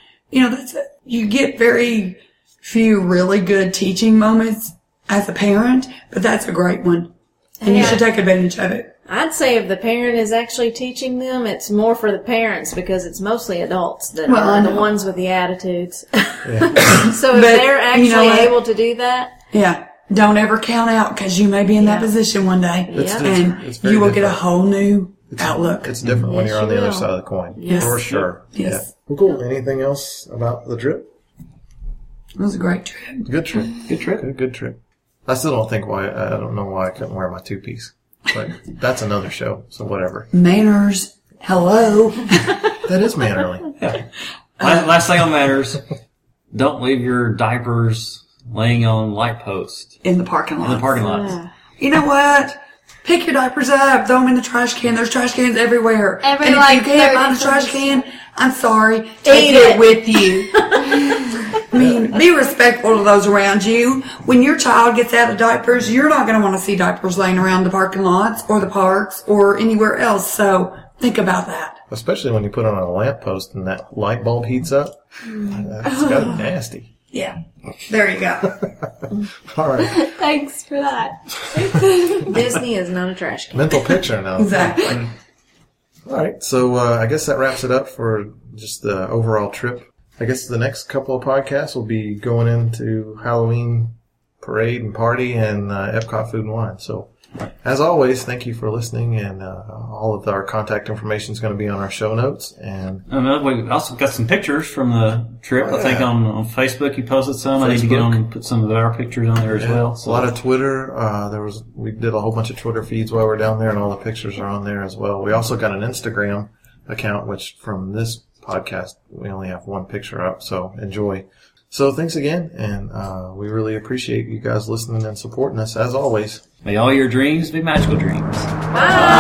you get very few really good teaching moments as a parent, but that's a great one. And you should take advantage of it. I'd say if the parent is actually teaching them, it's more for the parents because it's mostly adults that are the ones with the attitudes. Yeah. So if they're actually able to do that. Yeah. Don't ever count out because you may be in that position one day. It's you will get a whole new outlook. It's different when you're on the other side of the coin. Yes. For sure. Yes. Yeah. Well, cool. Anything else about the trip? It was a great trip. Good trip. Good trip. Good trip. I still don't know why I couldn't wear my two-piece. But that's another show, so whatever. Manners. Hello. That is mannerly. Yeah. Last thing on manners. Don't leave your diapers laying on light posts. In the parking lot. Yeah. You know what? Pick your diapers up. Throw them in the trash can. There's trash cans everywhere. And if you can't find a trash can, I'm sorry. Take it with you. I mean, be respectful to those around you. When your child gets out of diapers, you're not going to want to see diapers laying around the parking lots or the parks or anywhere else. So think about that. Especially when you put it on a lamppost and that light bulb heats up. That's got to be nasty. Yeah. There you go. All right. Thanks for that. Disney is not a trash can. Mental picture now. Exactly. All right. So I guess that wraps it up for just the overall trip. I guess the next couple of podcasts will be going into Halloween parade and party and Epcot Food and Wine. So, as always, thank you for listening, and all of our contact information is going to be on our show notes. And another way, we also got some pictures from the trip. Oh, I think yeah. on Facebook you posted some. I need to get on and put some of our pictures on there as well. A lot of Twitter. We did a whole bunch of Twitter feeds while we were down there, and all the pictures are on there as well. We also got an Instagram account, which from this podcast we only have one picture up. So enjoy. So thanks again, and we really appreciate you guys listening and supporting us as always. May all your dreams be magical dreams. Bye.